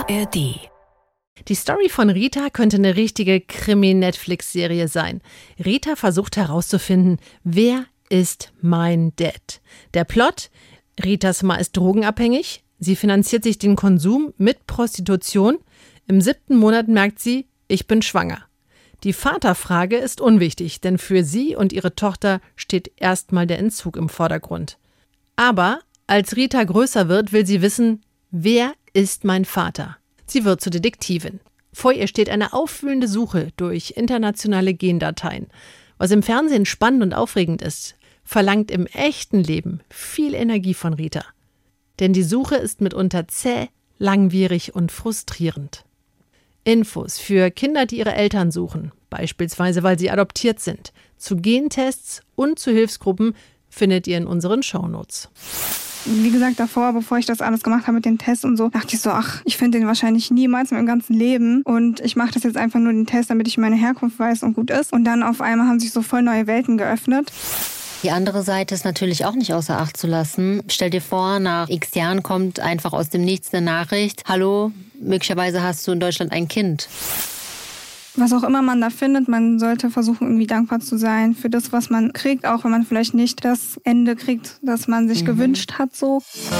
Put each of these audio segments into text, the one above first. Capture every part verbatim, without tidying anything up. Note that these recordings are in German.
A R D. Die Story von Rita könnte eine richtige Krimi-Netflix-Serie sein. Rita versucht herauszufinden, wer ist mein Dad? Der Plot: Ritas Ma ist drogenabhängig. Sie finanziert sich den Konsum mit Prostitution. Im siebten Monat merkt sie, ich bin schwanger. Die Vaterfrage ist unwichtig, denn für sie und ihre Tochter steht erstmal der Entzug im Vordergrund. Aber als Rita größer wird, will sie wissen, wer ist mein Vater? Sie wird zur Detektivin. Vor ihr steht eine aufwühlende Suche durch internationale Gendateien. Was im Fernsehen spannend und aufregend ist, verlangt im echten Leben viel Energie von Rita. Denn die Suche ist mitunter zäh, langwierig und frustrierend. Infos für Kinder, die ihre Eltern suchen, beispielsweise weil sie adoptiert sind, zu Gentests und zu Hilfsgruppen findet ihr in unseren Shownotes. Wie gesagt, davor, bevor ich das alles gemacht habe mit den Tests und so, dachte ich so, ach, ich finde den wahrscheinlich niemals in meinem ganzen Leben. Und ich mache das jetzt einfach nur den Test, damit ich meine Herkunft weiß und gut ist. Und dann auf einmal haben sich so voll neue Welten geöffnet. Die andere Seite ist natürlich auch nicht außer Acht zu lassen. Stell dir vor, nach x Jahren kommt einfach aus dem Nichts eine Nachricht. Hallo, möglicherweise hast du in Deutschland ein Kind. Was auch immer man da findet, man sollte versuchen, irgendwie dankbar zu sein für das, was man kriegt, auch wenn man vielleicht nicht das Ende kriegt, das man sich mhm. gewünscht hat. So.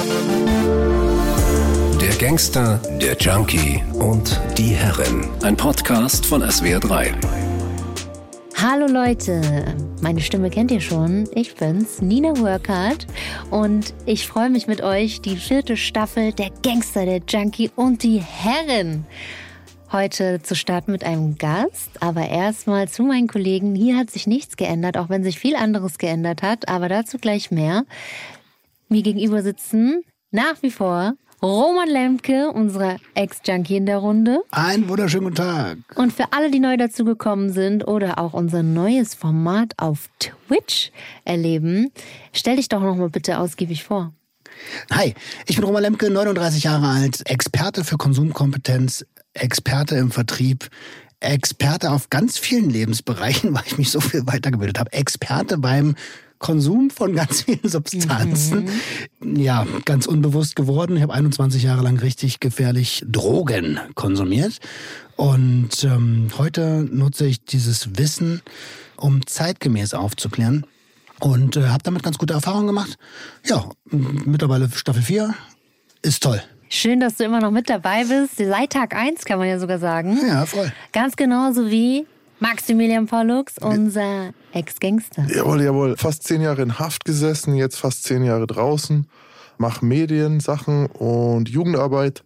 Der Gangster, der Junkie und die Herrin. Ein Podcast von S W R drei. Hallo Leute, meine Stimme kennt ihr schon. Ich bin's, Nina Workhardt. Und ich freue mich mit euch, die vierte Staffel der Gangster, der Junkie und die Herrin heute zu starten mit einem Gast. Aber erstmal zu meinen Kollegen. Hier hat sich nichts geändert, auch wenn sich viel anderes geändert hat. Aber dazu gleich mehr. Mir gegenüber sitzen nach wie vor Roman Lemke, unser Ex-Junkie in der Runde. Einen wunderschönen guten Tag. Und für alle, die neu dazugekommen sind oder auch unser neues Format auf Twitch erleben, stell dich doch noch mal bitte ausgiebig vor. Hi, ich bin Roman Lemke, neununddreißig Jahre alt, Experte für Konsumkompetenz, Experte im Vertrieb, Experte auf ganz vielen Lebensbereichen, weil ich mich so viel weitergebildet habe. Experte beim Konsum von ganz vielen Substanzen. Mhm. Ja, ganz unbewusst geworden. Ich habe einundzwanzig Jahre lang richtig gefährlich Drogen konsumiert. Und ähm, heute nutze ich dieses Wissen, um zeitgemäß aufzuklären. Und äh, habe damit ganz gute Erfahrungen gemacht. Ja, mittlerweile Staffel vier ist toll. Schön, dass du immer noch mit dabei bist. Seit Tag eins kann man ja sogar sagen. Ja, voll. Ganz genauso wie Maximilian Pollux, unser Ex-Gangster. Jawohl, jawohl. Fast zehn Jahre in Haft gesessen, jetzt fast zehn Jahre draußen. Mach Mediensachen und Jugendarbeit.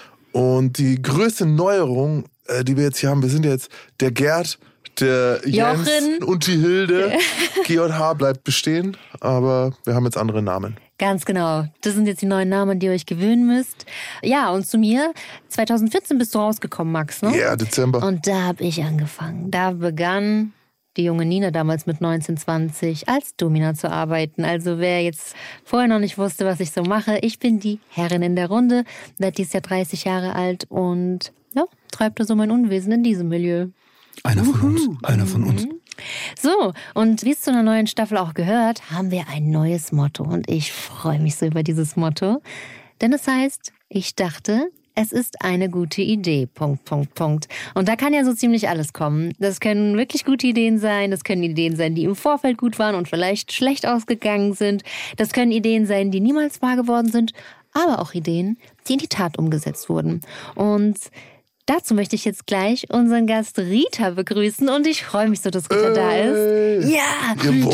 Und die größte Neuerung, die wir jetzt hier haben, wir sind jetzt der Gerd, der Jens Jochen und die Hilde. G J H bleibt bestehen, aber wir haben jetzt andere Namen. Ganz genau. Das sind jetzt die neuen Namen, an die ihr euch gewöhnen müsst. Ja, und zu mir, zwanzig vierzehn bist du rausgekommen, Max, ne? Ja, yeah, Dezember. Und da habe ich angefangen. Da begann die junge Nina damals mit neunzehn, zwanzig als Domina zu arbeiten. Also wer jetzt vorher noch nicht wusste, was ich so mache, ich bin die Herrin in der Runde, werde dieses Jahr dreißig Jahre alt und ja, treibte so mein Unwesen in diesem Milieu. Einer von uns, einer von uns. So, und wie es zu einer neuen Staffel auch gehört, haben wir ein neues Motto. Und ich freue mich so über dieses Motto. Denn es heißt, ich dachte, es ist eine gute Idee, Punkt, Punkt, Punkt. Und da kann ja so ziemlich alles kommen. Das können wirklich gute Ideen sein, das können Ideen sein, die im Vorfeld gut waren und vielleicht schlecht ausgegangen sind. Das können Ideen sein, die niemals wahr geworden sind, aber auch Ideen, die in die Tat umgesetzt wurden. Und dazu möchte ich jetzt gleich unseren Gast Rita begrüßen und ich freue mich so, dass Rita äh, da ist. Ja,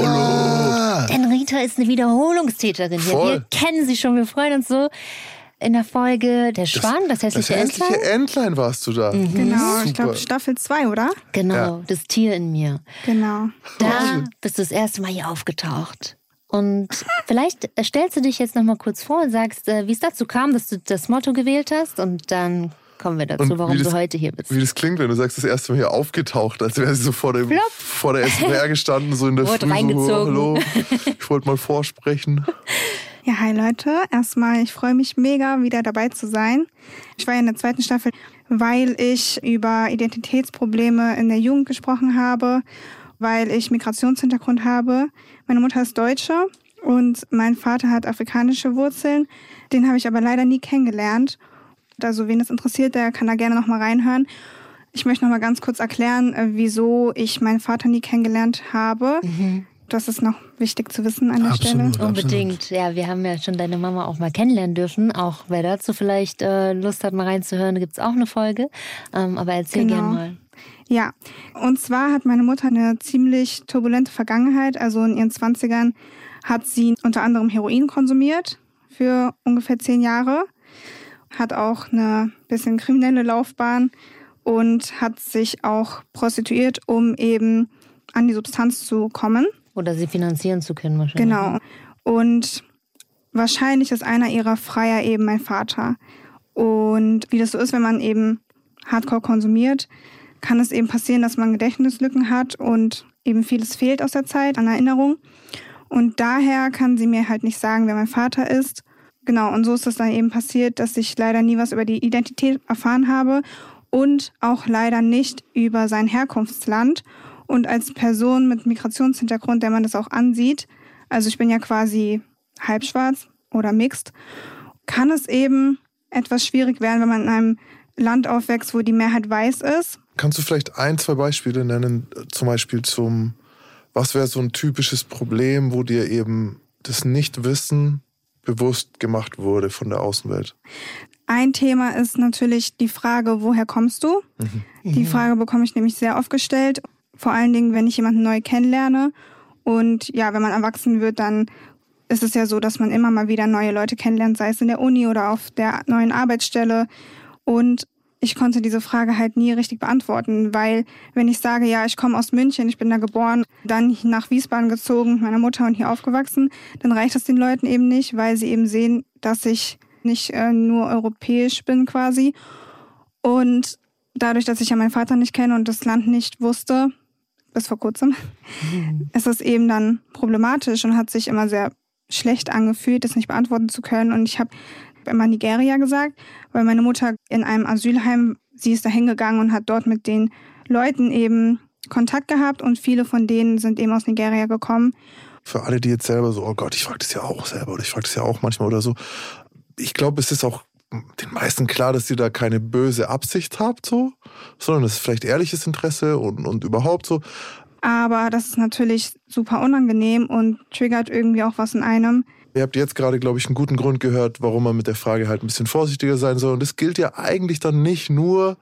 Rita. Denn Rita ist eine Wiederholungstäterin hier. Voll. Wir kennen sie schon, wir freuen uns so. In der Folge Der Schwan, das, das hässliche Entlein. Das hässliche Entlein warst du da. Mhm. Genau, Super. ich glaube Staffel zwei, oder? Genau, ja. Das Tier in mir. Genau. Da bist du das erste Mal hier aufgetaucht. Und vielleicht stellst du dich jetzt noch mal kurz vor und sagst, wie es dazu kam, dass du das Motto gewählt hast und dann kommen wir dazu, Und warum das, du heute hier bist. Wie das klingt, wenn du sagst, das erste Mal hier aufgetaucht, als wäre sie so vor, dem, vor der S M R gestanden, so in der Wurde Früh, reingezogen. so, hallo, ich wollte mal vorsprechen. Ja, hi Leute. Erstmal, ich freue mich mega, wieder dabei zu sein. Ich war ja in der zweiten Staffel, weil ich über Identitätsprobleme in der Jugend gesprochen habe, weil ich Migrationshintergrund habe. Meine Mutter ist Deutsche und mein Vater hat afrikanische Wurzeln. Den habe ich aber leider nie kennengelernt. Also wen das interessiert, der kann da gerne nochmal reinhören. Ich möchte nochmal ganz kurz erklären, wieso ich meinen Vater nie kennengelernt habe. Mhm. Das ist noch wichtig zu wissen an der absolut, Stelle. Unbedingt. Absolut. Ja, wir haben ja schon deine Mama auch mal kennenlernen dürfen. Auch wer dazu vielleicht äh, Lust hat, mal reinzuhören, gibt es auch eine Folge. Ähm, aber erzähl Genau. gerne mal. Ja, und zwar hat meine Mutter eine ziemlich turbulente Vergangenheit. Also in ihren zwanzigern hat sie unter anderem Heroin konsumiert für ungefähr zehn Jahre. Hat auch eine bisschen kriminelle Laufbahn und hat sich auch prostituiert, um eben an die Substanz zu kommen. Oder sie finanzieren zu können wahrscheinlich. Genau. Und wahrscheinlich ist einer ihrer Freier eben mein Vater. Und wie das so ist, wenn man eben Hardcore konsumiert, kann es eben passieren, dass man Gedächtnislücken hat und eben vieles fehlt aus der Zeit an Erinnerung. Und daher kann sie mir halt nicht sagen, wer mein Vater ist. Genau, und so ist es dann eben passiert, dass ich leider nie was über die Identität erfahren habe und auch leider nicht über sein Herkunftsland. Und als Person mit Migrationshintergrund, der man das auch ansieht, also ich bin ja quasi halbschwarz oder mixed, kann es eben etwas schwierig werden, wenn man in einem Land aufwächst, wo die Mehrheit weiß ist. Kannst du vielleicht ein, zwei Beispiele nennen, zum Beispiel zum, was wäre so ein typisches Problem, wo dir eben das Nichtwissen bewusst gemacht wurde von der Außenwelt? Ein Thema ist natürlich die Frage, woher kommst du? Mhm. Die Frage bekomme ich nämlich sehr oft gestellt. Vor allen Dingen, wenn ich jemanden neu kennenlerne. Und ja, wenn man erwachsen wird, dann ist es ja so, dass man immer mal wieder neue Leute kennenlernt, sei es in der Uni oder auf der neuen Arbeitsstelle. Und ich konnte diese Frage halt nie richtig beantworten, weil wenn ich sage, ja, ich komme aus München, ich bin da geboren, dann nach Wiesbaden gezogen mit meiner Mutter und hier aufgewachsen, dann reicht das den Leuten eben nicht, weil sie eben sehen, dass ich nicht äh, nur europäisch bin quasi. Und dadurch, dass ich ja meinen Vater nicht kenne und das Land nicht wusste, bis vor kurzem, mhm. ist es eben dann problematisch und hat sich immer sehr schlecht angefühlt, das nicht beantworten zu können. Und ich habe immer Nigeria gesagt, weil meine Mutter in einem Asylheim, sie ist da hingegangen und hat dort mit den Leuten eben Kontakt gehabt und viele von denen sind eben aus Nigeria gekommen. Für alle, die jetzt selber so, oh Gott, ich frage das ja auch selber oder ich frage das ja auch manchmal oder so. Ich glaube, es ist auch den meisten klar, dass ihr da keine böse Absicht habt, so, sondern es ist vielleicht ehrliches Interesse und, und überhaupt so. Aber das ist natürlich super unangenehm und triggert irgendwie auch was in einem. Ihr habt jetzt gerade, glaube ich, einen guten Grund gehört, warum man mit der Frage halt ein bisschen vorsichtiger sein soll. Und das gilt ja eigentlich dann nicht nur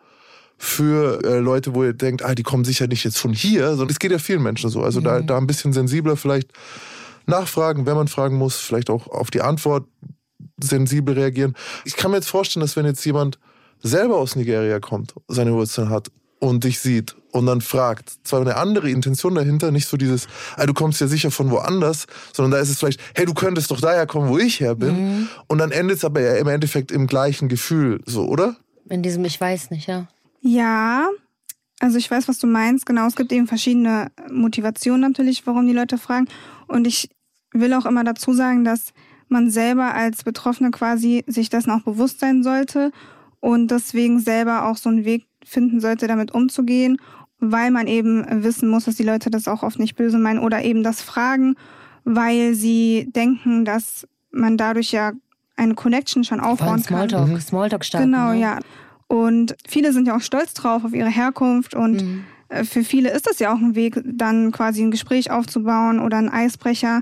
für äh, Leute, wo ihr denkt, ah, die kommen sicher nicht jetzt von hier, sondern es geht ja vielen Menschen so. Also mhm. da, da ein bisschen sensibler vielleicht nachfragen, wenn man fragen muss, vielleicht auch auf die Antwort sensibel reagieren. Ich kann mir jetzt vorstellen, dass wenn jetzt jemand selber aus Nigeria kommt, seine Wurzeln hat und dich sieht und dann fragt, zwar eine andere Intention dahinter, nicht so dieses, ah, du kommst ja sicher von woanders, sondern da ist es vielleicht, hey, du könntest doch daher kommen, wo ich her bin. Mhm. Und dann endet es aber ja im Endeffekt im gleichen Gefühl, so, oder? In diesem Ich weiß nicht, ja. Ja, also ich weiß, was du meinst. Genau, es gibt eben verschiedene Motivationen natürlich, warum die Leute fragen. Und ich will auch immer dazu sagen, dass man selber als Betroffene quasi sich dessen auch bewusst sein sollte und deswegen selber auch so einen Weg finden sollte, damit umzugehen, weil man eben wissen muss, dass die Leute das auch oft nicht böse meinen oder eben das fragen, weil sie denken, dass man dadurch ja eine Connection schon aufbauen kann. Smalltalk, mhm. Smalltalk starten. Genau, ne? Ja. Und viele sind ja auch stolz drauf auf ihre Herkunft und mhm. für viele ist das ja auch ein Weg, dann quasi ein Gespräch aufzubauen oder ein Eisbrecher.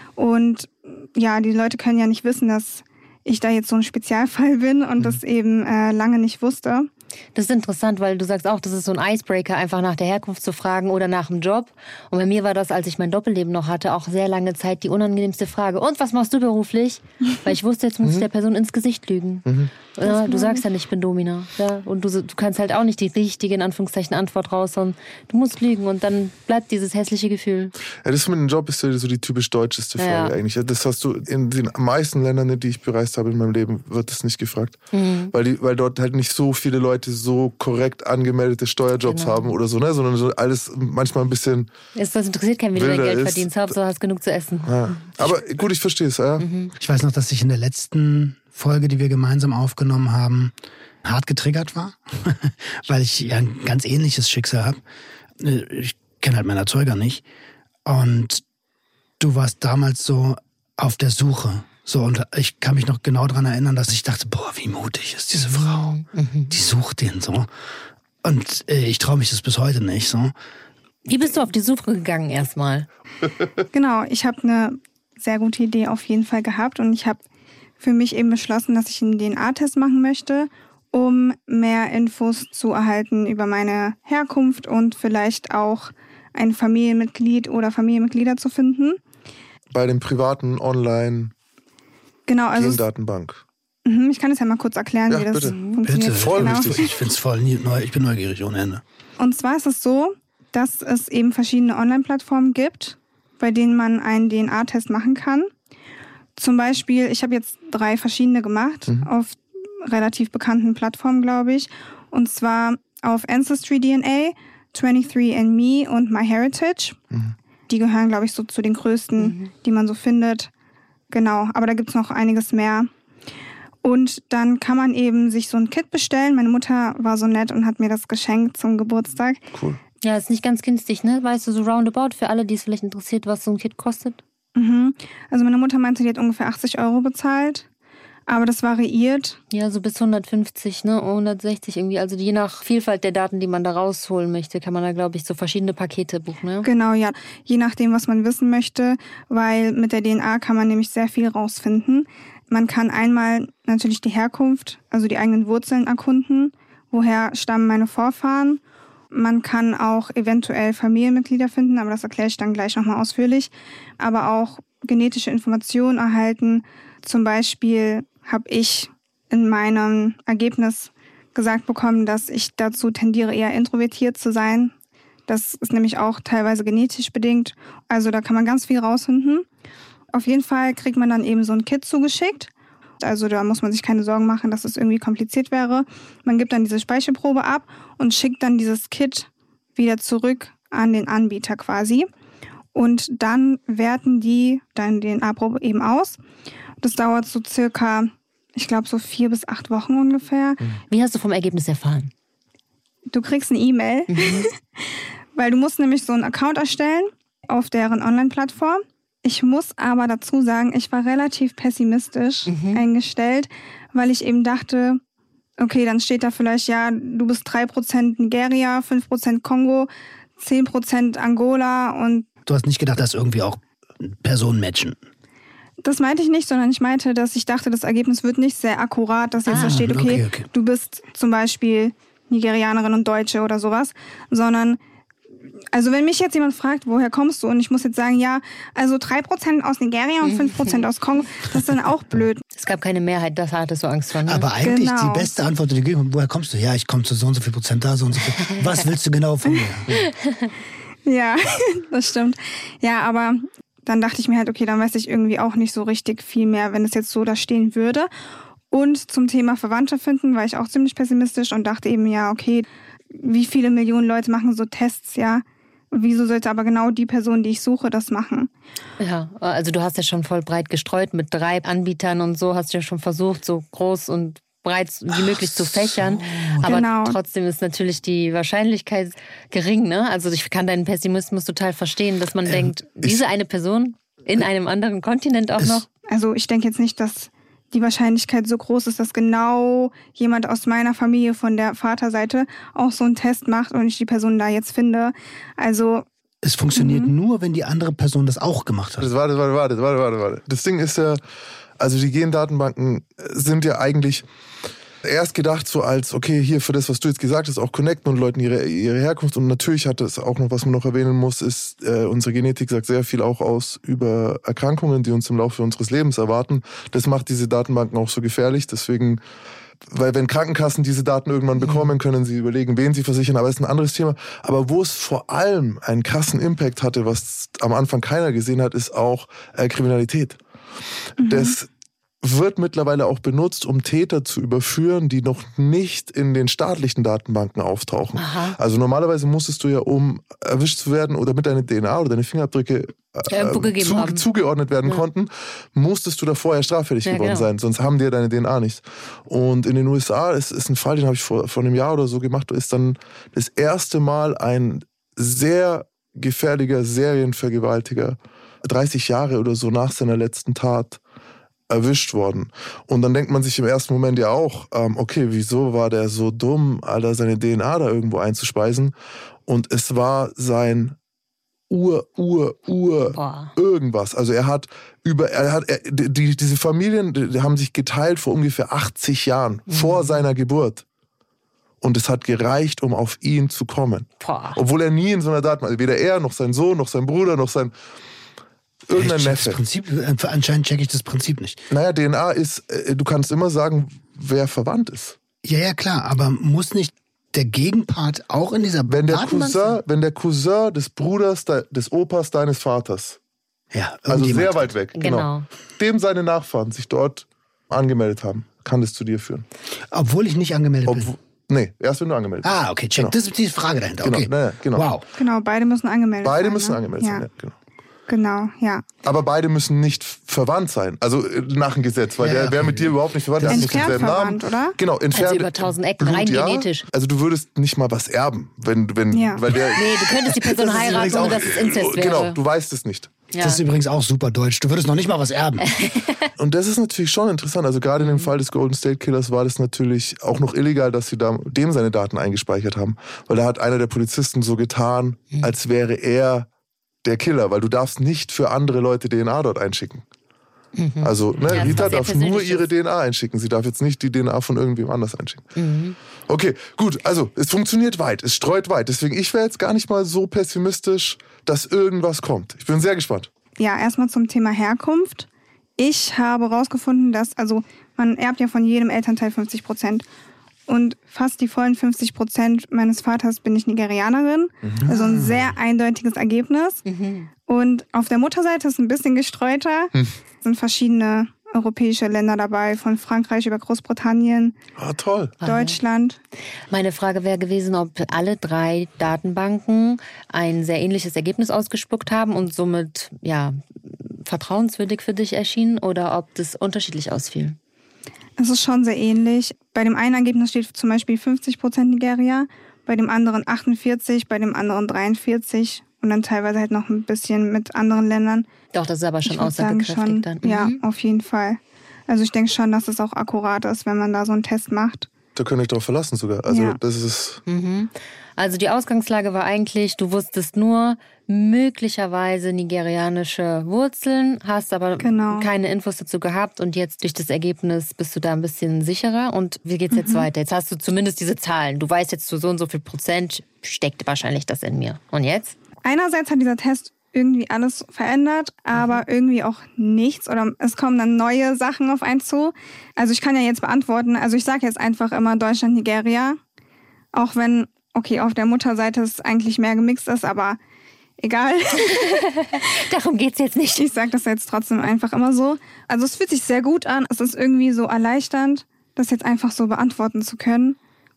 Und ja, die Leute können ja nicht wissen, dass ich da jetzt so ein Spezialfall bin und mhm. das eben äh, lange nicht wusste. Das ist interessant, weil du sagst auch, das ist so ein Icebreaker, einfach nach der Herkunft zu fragen oder nach dem Job. Und bei mir war das, als ich mein Doppelleben noch hatte, auch sehr lange Zeit die unangenehmste Frage. Und was machst du beruflich? Weil ich wusste, jetzt muss ich der Person ins Gesicht lügen. Mhm. Ja, du sagst ja nicht, ich bin Domina. Ja, und du, du kannst halt auch nicht die richtige, in Anführungszeichen, Antwort raus, sondern du musst lügen und dann bleibt dieses hässliche Gefühl. Ja, das mit dem Job ist ja so die typisch deutscheste Frage ja. eigentlich. Das hast du in den meisten Ländern, die ich bereist habe in meinem Leben, wird das nicht gefragt. Mhm. Weil, die, weil dort halt nicht so viele Leute so korrekt angemeldete Steuerjobs genau. haben oder so, ne? Sondern so alles manchmal ein bisschen. Es interessiert keinen, wie du dein Geld ist. verdienst. Hauptsache, du hast genug zu essen. Ja. Aber gut, ich verstehe es. Ja. Mhm. Ich weiß noch, dass ich in der letzten Folge, die wir gemeinsam aufgenommen haben, hart getriggert war, weil ich ja ein ganz ähnliches Schicksal habe. Ich kenne halt meinen Erzeuger nicht. Und du warst damals so auf der Suche So, und ich kann mich noch genau daran erinnern, dass ich dachte, boah, wie mutig ist diese Frau. Mhm. Die sucht den so. Und äh, ich traue mich das bis heute nicht so. Wie bist du auf die Suche gegangen erstmal? Genau, ich habe eine sehr gute Idee auf jeden Fall gehabt und ich habe für mich eben beschlossen, dass ich einen D N A-Test machen möchte, um mehr Infos zu erhalten über meine Herkunft und vielleicht auch ein Familienmitglied oder Familienmitglieder zu finden. Bei dem privaten Online genau, also Gendatenbank. Ich kann es ja mal kurz erklären, ja, wie das bitte. funktioniert. Bitte, voll genau. wichtig. Ich finde es voll neu, ich bin neugierig ohne Ende. Und zwar ist es so, dass es eben verschiedene Online-Plattformen gibt, bei denen man einen D N A-Test machen kann. Zum Beispiel, ich habe jetzt drei verschiedene gemacht, mhm. auf relativ bekannten Plattformen, glaube ich. Und zwar auf Ancestry D N A, twenty-three and me und MyHeritage. Mhm. Die gehören, glaube ich, so zu den größten, mhm. die man so findet. Genau, aber da gibt es noch einiges mehr. Und dann kann man eben sich so ein Kit bestellen. Meine Mutter war so nett und hat mir das geschenkt zum Geburtstag. Cool. Ja, ist nicht ganz günstig, ne? Weißt du, so roundabout für alle, die es vielleicht interessiert, was so ein Kit kostet? Mhm. Also meine Mutter meinte, die hat ungefähr achtzig Euro bezahlt. Aber das variiert. Ja, so bis hundertfünfzig, ne? hundertsechzig irgendwie. Also je nach Vielfalt der Daten, die man da rausholen möchte, kann man da, glaube ich, so verschiedene Pakete buchen, ne? Genau, ja. Je nachdem, was man wissen möchte. Weil mit der D N A kann man nämlich sehr viel rausfinden. Man kann einmal natürlich die Herkunft, also die eigenen Wurzeln erkunden. Woher stammen meine Vorfahren? Man kann auch eventuell Familienmitglieder finden, aber das erkläre ich dann gleich nochmal ausführlich. Aber auch genetische Informationen erhalten. Zum Beispiel habe ich in meinem Ergebnis gesagt bekommen, dass ich dazu tendiere, eher introvertiert zu sein. Das ist nämlich auch teilweise genetisch bedingt. Also da kann man ganz viel rausfinden. Auf jeden Fall kriegt man dann eben so ein Kit zugeschickt. Also da muss man sich keine Sorgen machen, dass es irgendwie kompliziert wäre. Man gibt dann diese Speichelprobe ab und schickt dann dieses Kit wieder zurück an den Anbieter quasi. Und dann werten die dann D N A-Probe eben aus. Das dauert so circa, ich glaube so vier bis acht Wochen ungefähr. Wie hast du vom Ergebnis erfahren? Du kriegst eine E-Mail, mhm. weil du musst nämlich so einen Account erstellen auf deren Online-Plattform. Ich muss aber dazu sagen, ich war relativ pessimistisch mhm. eingestellt, weil ich eben dachte, okay, dann steht da vielleicht, ja, du bist drei Prozent Nigeria, fünf Prozent Kongo, zehn Prozent Angola und... Du hast nicht gedacht, dass irgendwie auch Personen matchen? Das meinte ich nicht, sondern ich meinte, dass ich dachte, das Ergebnis wird nicht sehr akkurat, dass jetzt ah, da steht, okay, okay, okay, du bist zum Beispiel Nigerianerin und Deutsche oder sowas, sondern... Also wenn mich jetzt jemand fragt, woher kommst du? Und ich muss jetzt sagen, ja, also drei Prozent aus Nigeria und fünf Prozent aus Kongo, das ist dann auch blöd. Es gab keine Mehrheit, das hattest du Angst vor. Ne? Aber eigentlich genau. die beste Antwort, die du gegeben hast, woher kommst du? Ja, ich komme zu so und so viel Prozent da, so und so viel. Was willst du genau von mir? Ja, das stimmt. Ja, aber dann dachte ich mir halt, okay, dann weiß ich irgendwie auch nicht so richtig viel mehr, wenn es jetzt so da stehen würde. Und zum Thema Verwandte finden war ich auch ziemlich pessimistisch und dachte eben, ja, okay, wie viele Millionen Leute machen so Tests, ja? Wieso sollte aber genau die Person, die ich suche, das machen? Ja, also du hast ja schon voll breit gestreut mit drei Anbietern und so, hast ja schon versucht, so groß und breit wie möglich Ach zu fächern. So. Aber genau. trotzdem ist natürlich die Wahrscheinlichkeit gering, ne? Also ich kann deinen Pessimismus total verstehen, dass man ähm, denkt, diese eine Person in einem anderen Kontinent auch noch? Also ich denke jetzt nicht, dass die Wahrscheinlichkeit so groß ist, dass genau jemand aus meiner Familie von der Vaterseite auch so einen Test macht und ich die Person da jetzt finde. Also es funktioniert mhm. nur, wenn die andere Person das auch gemacht hat. Warte, warte, warte, warte, warte, warte. Das Ding ist ja, also die Gendatenbanken sind ja eigentlich erst gedacht so als, okay, hier für das, was du jetzt gesagt hast, auch connecten und Leuten ihre, ihre Herkunft. Und natürlich hat es auch noch, was man noch erwähnen muss, ist, äh, unsere Genetik sagt sehr viel auch aus über Erkrankungen, die uns im Laufe unseres Lebens erwarten. Das macht diese Datenbanken auch so gefährlich. Deswegen, weil wenn Krankenkassen diese Daten irgendwann bekommen, können sie überlegen, wen sie versichern. Aber das ist ein anderes Thema. Aber wo es vor allem einen krassen Impact hatte, was am Anfang keiner gesehen hat, ist auch äh, Kriminalität. Mhm. Das wird mittlerweile auch benutzt, um Täter zu überführen, die noch nicht in den staatlichen Datenbanken auftauchen. Aha. Also normalerweise musstest du ja, um erwischt zu werden oder mit deiner D N A oder deine Fingerabdrücke äh, zu, zugeordnet werden ja. konnten, musstest du da vorher straffällig ja, geworden genau. sein, sonst haben die ja deine D N A nicht. Und in den U S A ist, ist ein Fall, den habe ich vor, vor einem Jahr oder so gemacht, ist dann das erste Mal ein sehr gefährlicher Serienvergewaltiger, dreißig Jahre oder so nach seiner letzten Tat, erwischt worden. Und dann denkt man sich im ersten Moment ja auch, ähm, okay, wieso war der so dumm, Alter, seine D N A da irgendwo einzuspeisen? Und es war sein Ur, Ur, Ur, Boah. irgendwas. Also er hat über, er hat, er, die, diese Familien, die haben sich geteilt vor ungefähr achtzig Jahren, mhm. vor seiner Geburt. Und es hat gereicht, um auf ihn zu kommen. Boah. Obwohl er nie in so einer Datenbank, weder er, noch sein Sohn, noch sein Bruder, noch sein irgendein ich check Neffe. Das Prinzip, anscheinend checke ich das Prinzip nicht. Naja, D N A ist, du kannst immer sagen, wer verwandt ist. Ja, ja, klar, aber muss nicht der Gegenpart auch in dieser wenn der Datenbank Cousin, sein? wenn der Cousin des Bruders, des Opas deines Vaters, ja, also sehr weit weg, genau. Genau. dem seine Nachfahren sich dort angemeldet haben, kann das zu dir führen. Obwohl ich nicht angemeldet Obwohl, bin. Nee, erst wenn du angemeldet bist. Ah, okay, check. Genau. Das ist die Frage dahinter. Genau, Okay. naja, genau. Wow. Genau, beide müssen angemeldet Beide sein. müssen ne? angemeldet ja. sein, ja, genau. Genau, ja. Aber beide müssen nicht verwandt sein, also äh, nach dem Gesetz, weil Ja, der okay. wäre mit dir überhaupt nicht verwandt, der hat nicht Entfernt denselben verwandt, Namen. oder? Genau, entfernt. Also über tausend Ecken, rein ja. genetisch. Also du würdest nicht mal was erben, wenn, wenn, Ja. weil der... Nee, du könntest die Person Das ist heiraten, übrigens ohne auch- dass es Inzest wäre. Genau, du weißt es nicht. Ja. Das ist übrigens auch super deutsch. Du würdest noch nicht mal was erben. Und das ist natürlich schon interessant. Also gerade in dem Fall des Golden State Killers war das natürlich auch noch illegal, dass sie da, dem seine Daten eingespeichert haben. Weil da hat einer der Polizisten so getan, als wäre er der Killer. Weil du darfst nicht für andere Leute D N A dort einschicken. Mhm. Also ne, Ja, Rita was sehr darf nur Persönliches. ihre D N A einschicken. Sie darf jetzt nicht die D N A von irgendwem anders einschicken. Mhm. Okay, gut. Also es funktioniert weit. Es streut weit. Deswegen, ich wäre jetzt gar nicht mal so pessimistisch, dass irgendwas kommt. Ich bin sehr gespannt. Ja, erstmal zum Thema Herkunft. Ich habe herausgefunden, dass, also man erbt ja von jedem Elternteil fünfzig Prozent. Und fast die vollen fünfzig Prozent meines Vaters bin ich Nigerianerin. Mhm. Also ein sehr eindeutiges Ergebnis. Mhm. Und auf der Mutterseite ist ein bisschen gestreuter. Hm. Es sind verschiedene europäische Länder dabei, von Frankreich über Großbritannien, Ah, toll. Deutschland. Meine Frage wäre gewesen, ob alle drei Datenbanken ein sehr ähnliches Ergebnis ausgespuckt haben und somit ja vertrauenswürdig für dich erschienen oder ob das unterschiedlich ausfiel. Es ist schon sehr ähnlich. Bei dem einen Ergebnis steht zum Beispiel fünfzig Prozent Nigeria, bei dem anderen achtundvierzig, bei dem anderen dreiundvierzig und dann teilweise halt noch ein bisschen mit anderen Ländern. Doch, das ist aber schon Ich würd sagen, aussagekräftig schon, dann. Ja, Mhm. auf jeden Fall. Also ich denke schon, dass es auch akkurat ist, wenn man da so einen Test macht. Da könnt ihr euch drauf verlassen sogar. Also Ja. das ist... Mhm. Also die Ausgangslage war eigentlich, du wusstest nur möglicherweise nigerianische Wurzeln, hast aber Genau. keine Infos dazu gehabt und jetzt durch das Ergebnis bist du da ein bisschen sicherer. Und wie geht's jetzt Mhm. weiter? Jetzt hast du zumindest diese Zahlen. Du weißt jetzt, zu so und so viel Prozent steckt wahrscheinlich das in mir. Und jetzt? Einerseits hat dieser Test irgendwie alles verändert, aber irgendwie auch nichts. Oder es kommen dann neue Sachen auf einen zu. Also ich kann ja jetzt beantworten, also ich sage jetzt einfach immer Deutschland, Nigeria. Auch wenn, okay, auf der Mutterseite es eigentlich mehr gemixt ist, aber egal. Darum geht's jetzt nicht. Ich sage das jetzt trotzdem einfach immer so. Also es fühlt sich sehr gut an. Es ist irgendwie so erleichternd, das jetzt einfach so beantworten zu können.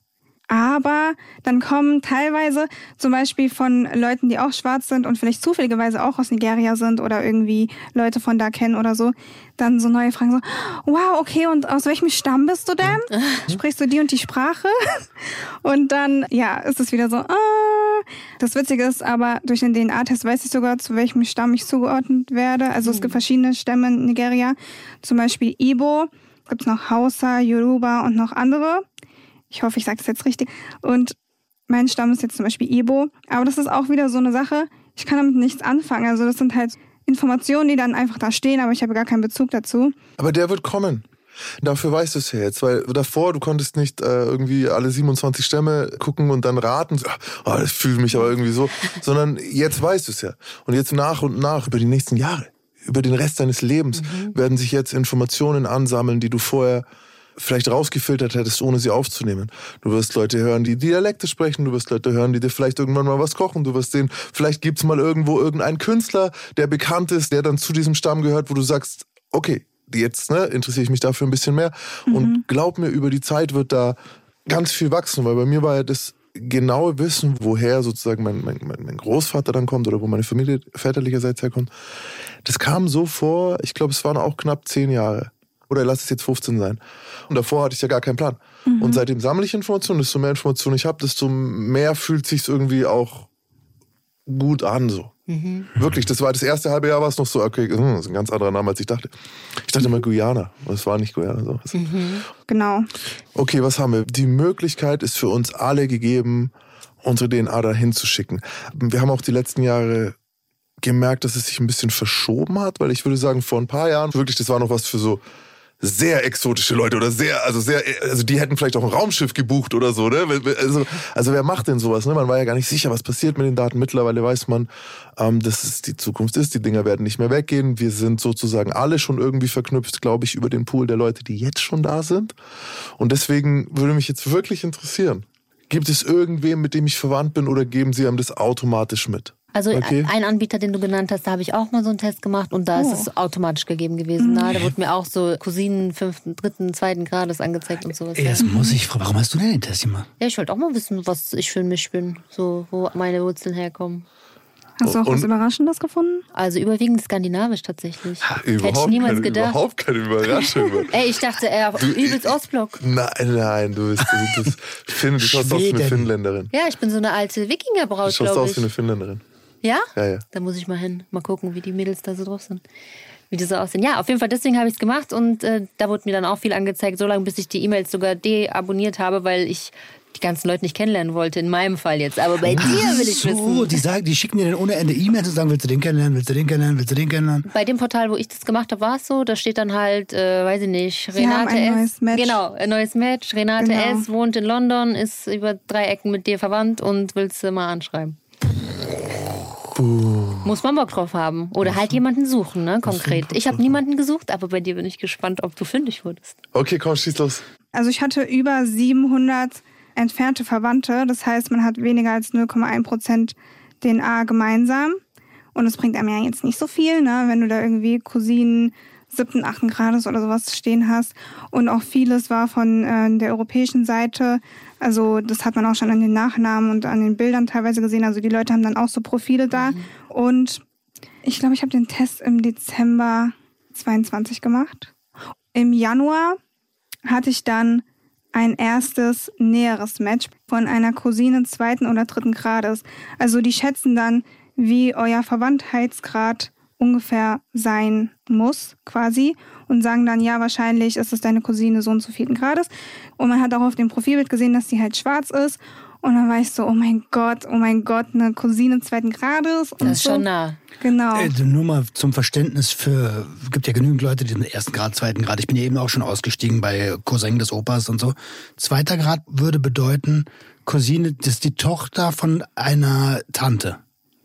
Aber dann kommen teilweise zum Beispiel von Leuten, die auch schwarz sind und vielleicht zufälligerweise auch aus Nigeria sind oder irgendwie Leute von da kennen oder so, dann so neue Fragen so, wow, okay, und aus welchem Stamm bist du denn? Sprichst du die und die Sprache? Und dann, ja, ist es wieder so, ah. Das Witzige ist aber, durch den D N A-Test weiß ich sogar, zu welchem Stamm ich zugeordnet werde. Also es gibt verschiedene Stämme in Nigeria, zum Beispiel Igbo, es gibt noch Hausa, Yoruba und noch andere. Ich hoffe, ich sage es jetzt richtig. Und mein Stamm ist jetzt zum Beispiel Igbo. Aber das ist auch wieder so eine Sache, ich kann damit nichts anfangen. Also das sind halt Informationen, die dann einfach da stehen, aber ich habe gar keinen Bezug dazu. Aber der wird kommen. Dafür weißt du es ja jetzt, weil davor, du konntest nicht äh, irgendwie alle siebenundzwanzig Stämme gucken und dann raten, so, oh, das fühlt mich aber irgendwie so, sondern jetzt weißt du es ja. Und jetzt nach und nach, über die nächsten Jahre, über den Rest deines Lebens, mhm. werden sich jetzt Informationen ansammeln, die du vorher vielleicht rausgefiltert hättest, ohne sie aufzunehmen. Du wirst Leute hören, die Dialekte sprechen, du wirst Leute hören, die dir vielleicht irgendwann mal was kochen, du wirst sehen, vielleicht gibt's mal irgendwo irgendeinen Künstler, der bekannt ist, der dann zu diesem Stamm gehört, wo du sagst, okay, jetzt ne, interessiere ich mich dafür ein bisschen mehr. Mhm. Und glaub mir, über die Zeit wird da ganz viel wachsen, weil bei mir war ja das genaue Wissen, woher sozusagen mein, mein, mein Großvater dann kommt oder wo meine Familie väterlicherseits herkommt, das kam so vor, ich glaube, es waren auch knapp zehn Jahre. Oder lass es jetzt fünfzehn sein. Und davor hatte ich ja gar keinen Plan. Mhm. Und seitdem sammle ich Informationen, desto mehr Informationen ich habe, desto mehr fühlt sich irgendwie auch gut an so. Mhm. Wirklich, das war das erste halbe Jahr war es noch so, okay, das ist ein ganz anderer Name, als ich dachte. Ich dachte immer Guyana, und es war nicht Guyana. So. Mhm. Genau. Okay, was haben wir? Die Möglichkeit ist für uns alle gegeben, unsere D N A dahin zu schicken. Wir haben auch die letzten Jahre gemerkt, dass es sich ein bisschen verschoben hat, weil ich würde sagen, vor ein paar Jahren, wirklich, das war noch was für so sehr exotische Leute oder sehr, also sehr, also die hätten vielleicht auch ein Raumschiff gebucht oder so, ne? Also, also wer macht denn sowas, ne? Man war ja gar nicht sicher, was passiert mit den Daten. Mittlerweile weiß man, ähm, dass es die Zukunft ist. Die Dinger werden nicht mehr weggehen. Wir sind sozusagen alle schon irgendwie verknüpft, glaube ich, über den Pool der Leute, die jetzt schon da sind. Und deswegen würde mich jetzt wirklich interessieren, gibt es irgendwen, mit dem ich verwandt bin, oder geben Sie einem das automatisch mit? Also okay. Ein Anbieter, den du genannt hast, da habe ich auch mal so einen Test gemacht und da oh. ist es automatisch gegeben gewesen. Mhm. Na, da wurde mir auch so Cousinen fünften, dritten, zweiten Grades angezeigt und sowas. Ey, das muss ich fragen. Warum hast du denn den Test gemacht? Ja, ich wollte auch mal wissen, was ich für ein Misch bin, so wo meine Wurzeln herkommen. Hast du auch und? was Überraschendes gefunden? Also überwiegend skandinavisch tatsächlich. Ha, Hätte ich niemals keine, gedacht. Überhaupt keine Überraschung. Ey, ich dachte, er äh, übelst Ostblock. Nein, nein, du bist, du bist Finn, du schaust aus wie eine Finnländerin. Ja, ich bin so eine alte Wikingerbraut, glaube ich. Du schaust aus wie eine Finnländerin. Ja? Ja, ja. Da muss ich mal hin, mal gucken, wie die Mädels da so drauf sind. Wie die so aussehen. Ja, auf jeden Fall, deswegen habe ich es gemacht und äh, da wurde mir dann auch viel angezeigt, so lange, bis ich die E-Mails sogar deabonniert habe, weil ich die ganzen Leute nicht kennenlernen wollte, in meinem Fall jetzt. Aber bei Ach dir will ich so, wissen. Die, sagen, die schicken dir dann ohne Ende E-Mails und sagen, willst du den kennenlernen, willst du den kennenlernen, willst du den kennenlernen? Bei dem Portal, wo ich das gemacht habe, war es so, da steht dann halt, äh, weiß ich nicht, Sie Renate haben ein S. Neues Match. Genau, ein neues Match. Renate genau. S. wohnt in London, ist über drei Ecken mit dir verwandt und willst du mal anschreiben. Boom. Muss man Bock drauf haben. Oder halt jemanden suchen, ne, konkret. Ich habe niemanden gesucht, aber bei dir bin ich gespannt, ob du fündig wurdest. Okay, komm, schieß los. Also ich hatte über siebenhundert entfernte Verwandte. Das heißt, man hat weniger als null Komma eins Prozent D N A gemeinsam. Und es bringt einem ja jetzt nicht so viel, ne, wenn du da irgendwie Cousinen siebten, achten Grades oder sowas stehen hast. Und auch vieles war von äh, der europäischen Seite. Also das hat man auch schon an den Nachnamen und an den Bildern teilweise gesehen. Also die Leute haben dann auch so Profile da. Mhm. Und ich glaube, ich habe den Test im Dezember zweiundzwanzig gemacht. Im Januar hatte ich dann ein erstes näheres Match von einer Cousine zweiten oder dritten Grades. Also die schätzen dann, wie euer Verwandtheitsgrad ungefähr sein muss, quasi. Und sagen dann, ja, wahrscheinlich ist es deine Cousine so und so vierten Grades. Und man hat auch auf dem Profilbild gesehen, dass die halt schwarz ist. Und dann war ich so, oh mein Gott, oh mein Gott, eine Cousine zweiten Grades. Und das ist so. schon nah. Genau. Äh, nur mal zum Verständnis für, es gibt ja genügend Leute, die sind ersten Grad, zweiten Grad. Ich bin ja eben auch schon ausgestiegen bei Cousin des Opas und so. Zweiter Grad würde bedeuten, Cousine, das ist die Tochter von einer Tante.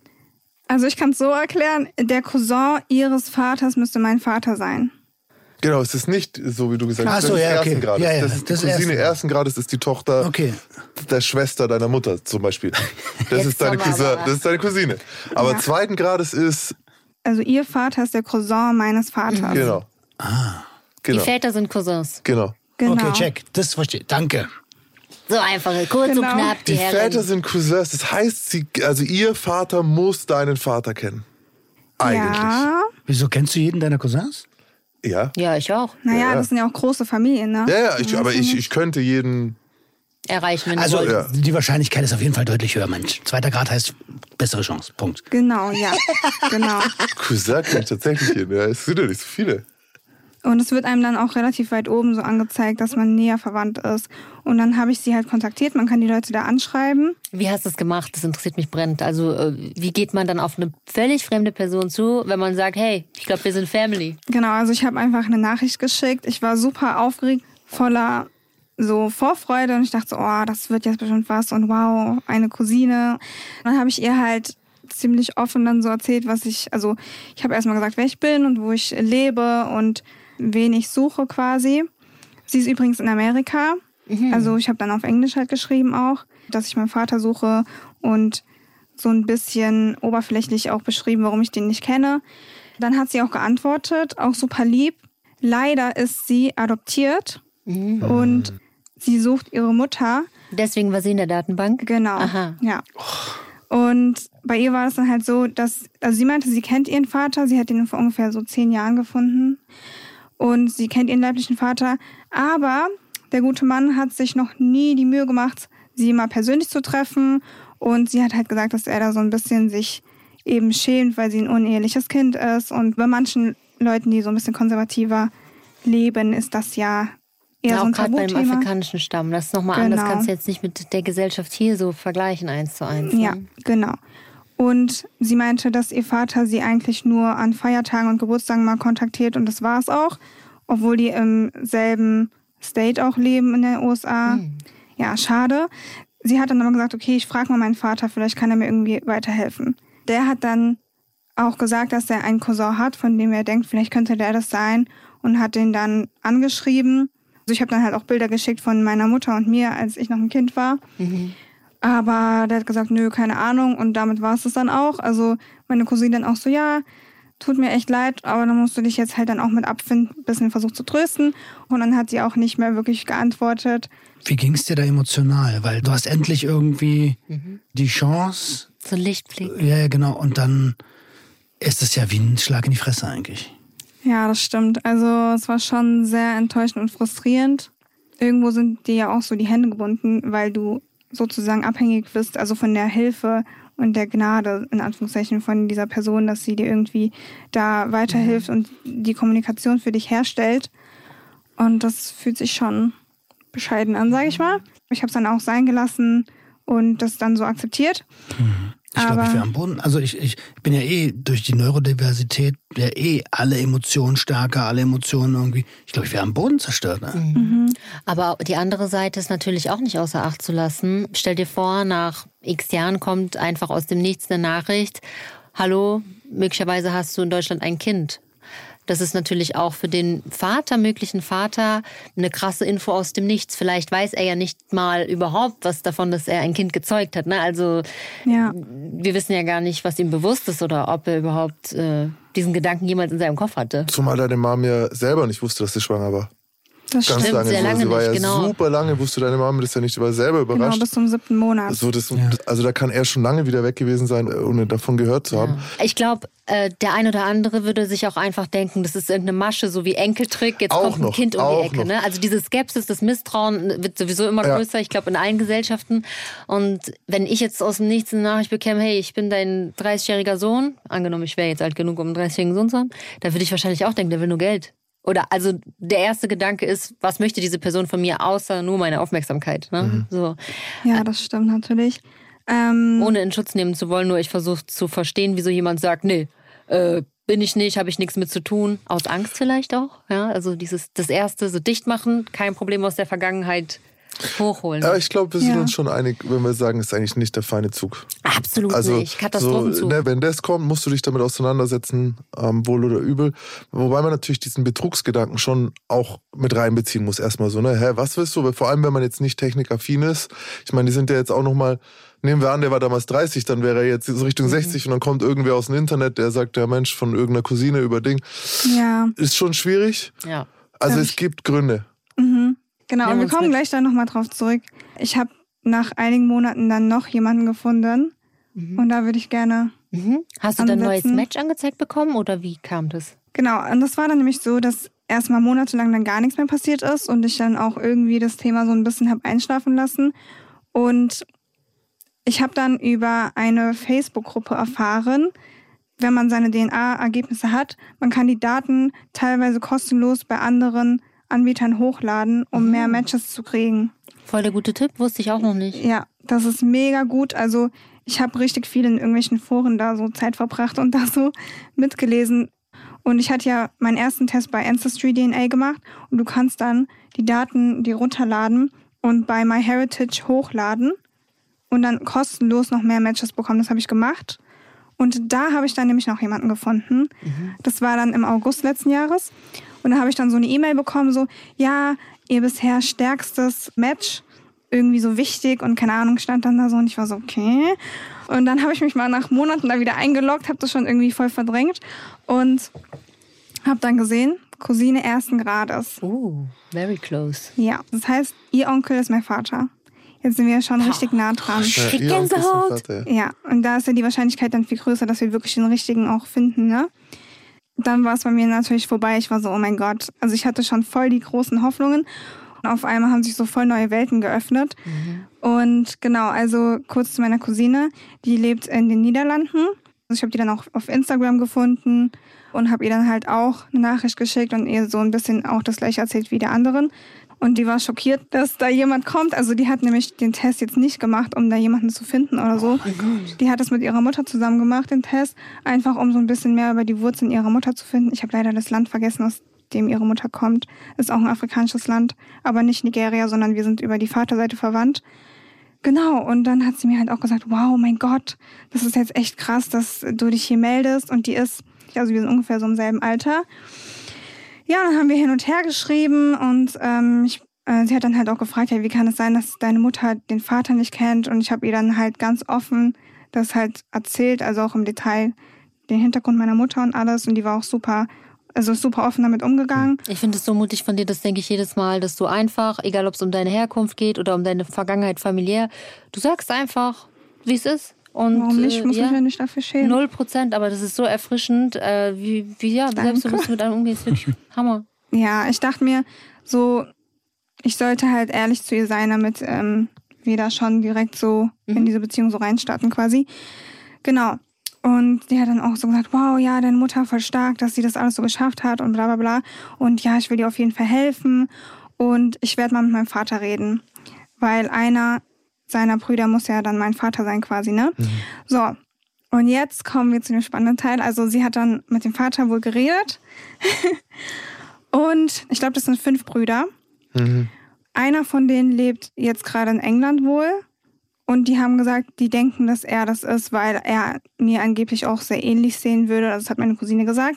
Also ich kann es so erklären, der Cousin ihres Vaters müsste mein Vater sein. Genau, es ist nicht so, wie du gesagt hast. Ach so, das ist ja, ersten okay. Grades. Ja, ja, das ist die das Cousine erste. ersten Grades, ist die Tochter okay. der Schwester deiner Mutter zum Beispiel. Das, ist deine, Cousin, das ist deine Cousine. Aber ja. zweiten Grades ist... Also ihr Vater ist der Cousin meines Vaters. Genau. Ah. Genau. Die Väter sind Cousins. Genau. genau. Okay, check. Das verstehe ich. Danke. So einfach, kurz genau. und knapp. Die, die Herren. Väter sind Cousins. Das heißt, sie, also ihr Vater muss deinen Vater kennen. Eigentlich. Ja. Wieso kennst du jeden deiner Cousins? Ja. Ja, ich auch. Naja, ja, ja. das sind ja auch große Familien, ne? Ja, ja, ich, aber ich, ich könnte jeden... erreichen, wenn Also du ja. die Wahrscheinlichkeit ist auf jeden Fall deutlich höher, Mensch. Zweiter Grad heißt bessere Chance, Punkt. Genau, ja, genau. Cousin kenne ich tatsächlich jeden. Ja, es sind ja nicht so viele. Und es wird einem dann auch relativ weit oben so angezeigt, dass man näher verwandt ist. Und dann habe ich sie halt kontaktiert. Man kann die Leute da anschreiben. Wie hast du es gemacht? Das interessiert mich brennend. Also wie geht man dann auf eine völlig fremde Person zu, wenn man sagt, hey, ich glaube, wir sind Family? Genau, also ich habe einfach eine Nachricht geschickt. Ich war super aufgeregt, voller so Vorfreude. Und ich dachte so, oh, das wird jetzt bestimmt was. Und wow, eine Cousine. Dann habe ich ihr halt ziemlich offen dann so erzählt, was ich, also ich habe erstmal gesagt, wer ich bin und wo ich lebe und wen ich suche quasi. Sie ist übrigens in Amerika. Mhm. Also ich habe dann auf Englisch halt geschrieben auch, dass ich meinen Vater suche und so ein bisschen oberflächlich auch beschrieben, warum ich den nicht kenne. Dann hat sie auch geantwortet, auch super lieb. Leider ist sie adoptiert mhm. und sie sucht ihre Mutter. Deswegen war sie in der Datenbank? Genau, Aha. ja. Und bei ihr war es dann halt so, dass, also sie meinte, sie kennt ihren Vater, sie hat ihn vor ungefähr so zehn Jahren gefunden. Und sie kennt ihren leiblichen Vater. Aber der gute Mann hat sich noch nie die Mühe gemacht, sie mal persönlich zu treffen. Und sie hat halt gesagt, dass er da so ein bisschen sich eben schämt, weil sie ein uneheliches Kind ist. Und bei manchen Leuten, die so ein bisschen konservativer leben, ist das ja eher ja, so ein auch gerade beim Tabuthema. afrikanischen Stamm. Das ist nochmal Genau. anders. Kannst du jetzt nicht mit der Gesellschaft hier so vergleichen, eins zu eins. Ne? Ja, genau. Und sie meinte, dass ihr Vater sie eigentlich nur an Feiertagen und Geburtstagen mal kontaktiert und das war es auch. Obwohl die im selben State auch leben in den U S A. Hm. Ja, schade. Sie hat dann aber gesagt, okay, ich frage mal meinen Vater, vielleicht kann er mir irgendwie weiterhelfen. Der hat dann auch gesagt, dass er einen Cousin hat, von dem er denkt, vielleicht könnte der das sein und hat den dann angeschrieben. Also ich habe dann halt auch Bilder geschickt von meiner Mutter und mir, als ich noch ein Kind war. Mhm. Aber der hat gesagt, nö, keine Ahnung und damit war es das dann auch. Also meine Cousine dann auch so, ja, tut mir echt leid, aber dann musst du dich jetzt halt dann auch mit abfinden, ein bisschen versucht zu trösten. Und dann hat sie auch nicht mehr wirklich geantwortet. Wie ging es dir da emotional? Weil du hast endlich irgendwie mhm. die Chance. So ein Lichtblick. Ja, genau. Und dann ist es ja wie ein Schlag in die Fresse eigentlich. Ja, das stimmt. Also es war schon sehr enttäuschend und frustrierend. Irgendwo sind dir ja auch so die Hände gebunden, weil du sozusagen abhängig bist, also von der Hilfe und der Gnade, in Anführungszeichen, von dieser Person, dass sie dir irgendwie da weiterhilft mhm. und die Kommunikation für dich herstellt. Und das fühlt sich schon bescheiden an, sage ich mal. Ich habe es dann auch sein gelassen und das dann so akzeptiert. Mhm. Ich glaube, ich wäre am Boden. Also ich, ich bin ja eh durch die Neurodiversität ja eh alle Emotionen stärker, alle Emotionen irgendwie. Ich glaube, ich wäre am Boden zerstört. Ne? Mhm. Aber die andere Seite ist natürlich auch nicht außer Acht zu lassen. Stell dir vor, nach x Jahren kommt einfach aus dem Nichts eine Nachricht. Hallo, möglicherweise hast du in Deutschland ein Kind. Das ist natürlich auch für den Vater, möglichen Vater, eine krasse Info aus dem Nichts. Vielleicht weiß er ja nicht mal überhaupt was davon, dass er ein Kind gezeugt hat. Ne? Also ja. wir wissen ja gar nicht, was ihm bewusst ist oder ob er überhaupt äh, diesen Gedanken jemals in seinem Kopf hatte. Zumal deine Mom ja selber nicht wusste, dass sie schwanger war. Das Ganz stimmt, lange. sehr so. lange Sie war nicht, ja genau. super lange, wusste deine Mama das ja nicht, die war selber überrascht. Genau, bis zum siebten Monat. So, das, ja. Also da kann er schon lange wieder weg gewesen sein, ohne davon gehört zu haben. Ja. Ich glaube, äh, der ein oder andere würde sich auch einfach denken, das ist irgendeine Masche, so wie Enkeltrick, jetzt auch kommt ein noch, Kind um die Ecke. Noch. Ne? Also diese Skepsis, das Misstrauen wird sowieso immer ja. größer, ich glaube in allen Gesellschaften. Und wenn ich jetzt aus dem Nichts eine Nachricht bekäme, hey, ich bin dein dreißigjähriger Sohn, angenommen, ich wäre jetzt alt genug, um einen dreißigjährigen Sohn zu haben, dann würde ich wahrscheinlich auch denken, der will nur Geld. Oder also der erste Gedanke ist, was möchte diese Person von mir, außer nur meine Aufmerksamkeit. Ne? Mhm. So. Ja, das stimmt natürlich. Ähm, Ohne in Schutz nehmen zu wollen, nur ich versuche zu verstehen, wieso jemand sagt, nee, äh, bin ich nicht, habe ich nichts mit zu tun. Aus Angst vielleicht auch. Ja? Also dieses das Erste, so dicht machen, kein Problem aus der Vergangenheit hochholen. Ja, ich glaube, wir sind ja. uns schon einig, wenn wir sagen, es ist eigentlich nicht der feine Zug. Absolut also, nicht. Katastrophenzug. So, ne, wenn das kommt, musst du dich damit auseinandersetzen, ähm, wohl oder übel. Wobei man natürlich diesen Betrugsgedanken schon auch mit reinbeziehen muss. Erstmal so, ne, hä, was willst du? Vor allem, wenn man jetzt nicht technikaffin ist. Ich meine, die sind ja jetzt auch nochmal, nehmen wir an, der war damals dreißig, dann wäre er jetzt so Richtung mhm. sechzig und dann kommt irgendwer aus dem Internet, der sagt, der Mensch von irgendeiner Cousine über Ding. Ja. Ist schon schwierig. Ja. Also ja. es gibt Gründe. Mhm. Genau, Wir und wir kommen mit. gleich da nochmal drauf zurück. Ich habe nach einigen Monaten dann noch jemanden gefunden mhm. und da würde ich gerne mhm. Hast du dann ein neues ansetzen. Match angezeigt bekommen oder wie kam das? Genau, und das war dann nämlich so, dass erstmal monatelang dann gar nichts mehr passiert ist und ich dann auch irgendwie das Thema so ein bisschen habe einschlafen lassen. Und ich habe dann über eine Facebook-Gruppe erfahren, wenn man seine D N A-Ergebnisse hat, man kann die Daten teilweise kostenlos bei anderen Anbietern hochladen, um mhm. mehr Matches zu kriegen. Voll der gute Tipp, wusste ich auch noch nicht. Ja, das ist mega gut. Also ich habe richtig viel in irgendwelchen Foren da so Zeit verbracht und da so mitgelesen. Und ich hatte ja meinen ersten Test bei Ancestry D N A gemacht und du kannst dann die Daten, die runterladen und bei MyHeritage hochladen und dann kostenlos noch mehr Matches bekommen. Das habe ich gemacht. Und da habe ich dann nämlich noch jemanden gefunden. Mhm. Das war dann im August letzten Jahres. Und da habe ich dann so eine E-Mail bekommen, so, ja, ihr bisher stärkstes Match, irgendwie so wichtig und keine Ahnung, stand dann da so und ich war so, okay. Und dann habe ich mich mal nach Monaten da wieder eingeloggt, habe das schon irgendwie voll verdrängt und habe dann gesehen, Cousine ersten Grades. Oh, very close. Ja, das heißt, ihr Onkel ist mein Vater. Jetzt sind wir schon richtig nah dran. Ich krieg Gänsehaut. Ja, und da ist ja die Wahrscheinlichkeit dann viel größer, dass wir wirklich den richtigen auch finden, ne? Dann war es bei mir natürlich vorbei. Ich war so, oh mein Gott. Also ich hatte schon voll die großen Hoffnungen. Und auf einmal haben sich so voll neue Welten geöffnet. Mhm. Und genau, also kurz zu meiner Cousine. Die lebt in den Niederlanden. Also ich habe die dann auch auf Instagram gefunden und habe ihr dann halt auch eine Nachricht geschickt und ihr so ein bisschen auch das gleiche erzählt wie der anderen. Und die war schockiert, dass da jemand kommt. Also die hat nämlich den Test jetzt nicht gemacht, um da jemanden zu finden oder so. Oh, die hat das mit ihrer Mutter zusammen gemacht, den Test, einfach um so ein bisschen mehr über die Wurzeln ihrer Mutter zu finden. Ich habe leider das Land vergessen, aus dem ihre Mutter kommt. Ist auch ein afrikanisches Land, aber nicht Nigeria, sondern wir sind über die Vaterseite verwandt. Genau, und dann hat sie mir halt auch gesagt, wow, mein Gott, das ist jetzt echt krass, dass du dich hier meldest. Und die ist, also wir sind ungefähr so im selben Alter. Ja, dann haben wir hin und her geschrieben und ähm, ich, äh, sie hat dann halt auch gefragt, ja, wie kann es sein, dass deine Mutter den Vater nicht kennt? Und ich habe ihr dann halt ganz offen das halt erzählt, also auch im Detail den Hintergrund meiner Mutter und alles. Und die war auch super, also super offen damit umgegangen. Ich finde es so mutig von dir, das denke ich jedes Mal, dass du einfach, egal ob es um deine Herkunft geht oder um deine Vergangenheit familiär, du sagst einfach, wie es ist. Und, warum nicht? Ich muss äh, ja, mich ja nicht dafür schämen. Null Prozent, aber das ist so erfrischend, äh, wie, wie ja, Danke. selbstbewusst mit einem umgehst, wirklich Hammer. Ja, ich dachte mir so, ich sollte halt ehrlich zu ihr sein, damit ähm, wir da schon direkt so mhm. in diese Beziehung so reinstarten quasi. Genau. Und die hat dann auch so gesagt, wow, ja, deine Mutter voll stark, dass sie das alles so geschafft hat und bla bla bla. Und ja, ich will dir auf jeden Fall helfen und ich werde mal mit meinem Vater reden, weil einer seiner Brüder muss ja dann mein Vater sein quasi, ne? Mhm. So, und jetzt kommen wir zu dem spannenden Teil. Also sie hat dann mit dem Vater wohl geredet und ich glaube, das sind fünf Brüder. Mhm. Einer von denen lebt jetzt gerade in England wohl und die haben gesagt, die denken, dass er das ist, weil er mir angeblich auch sehr ähnlich sehen würde. Also das hat meine Cousine gesagt.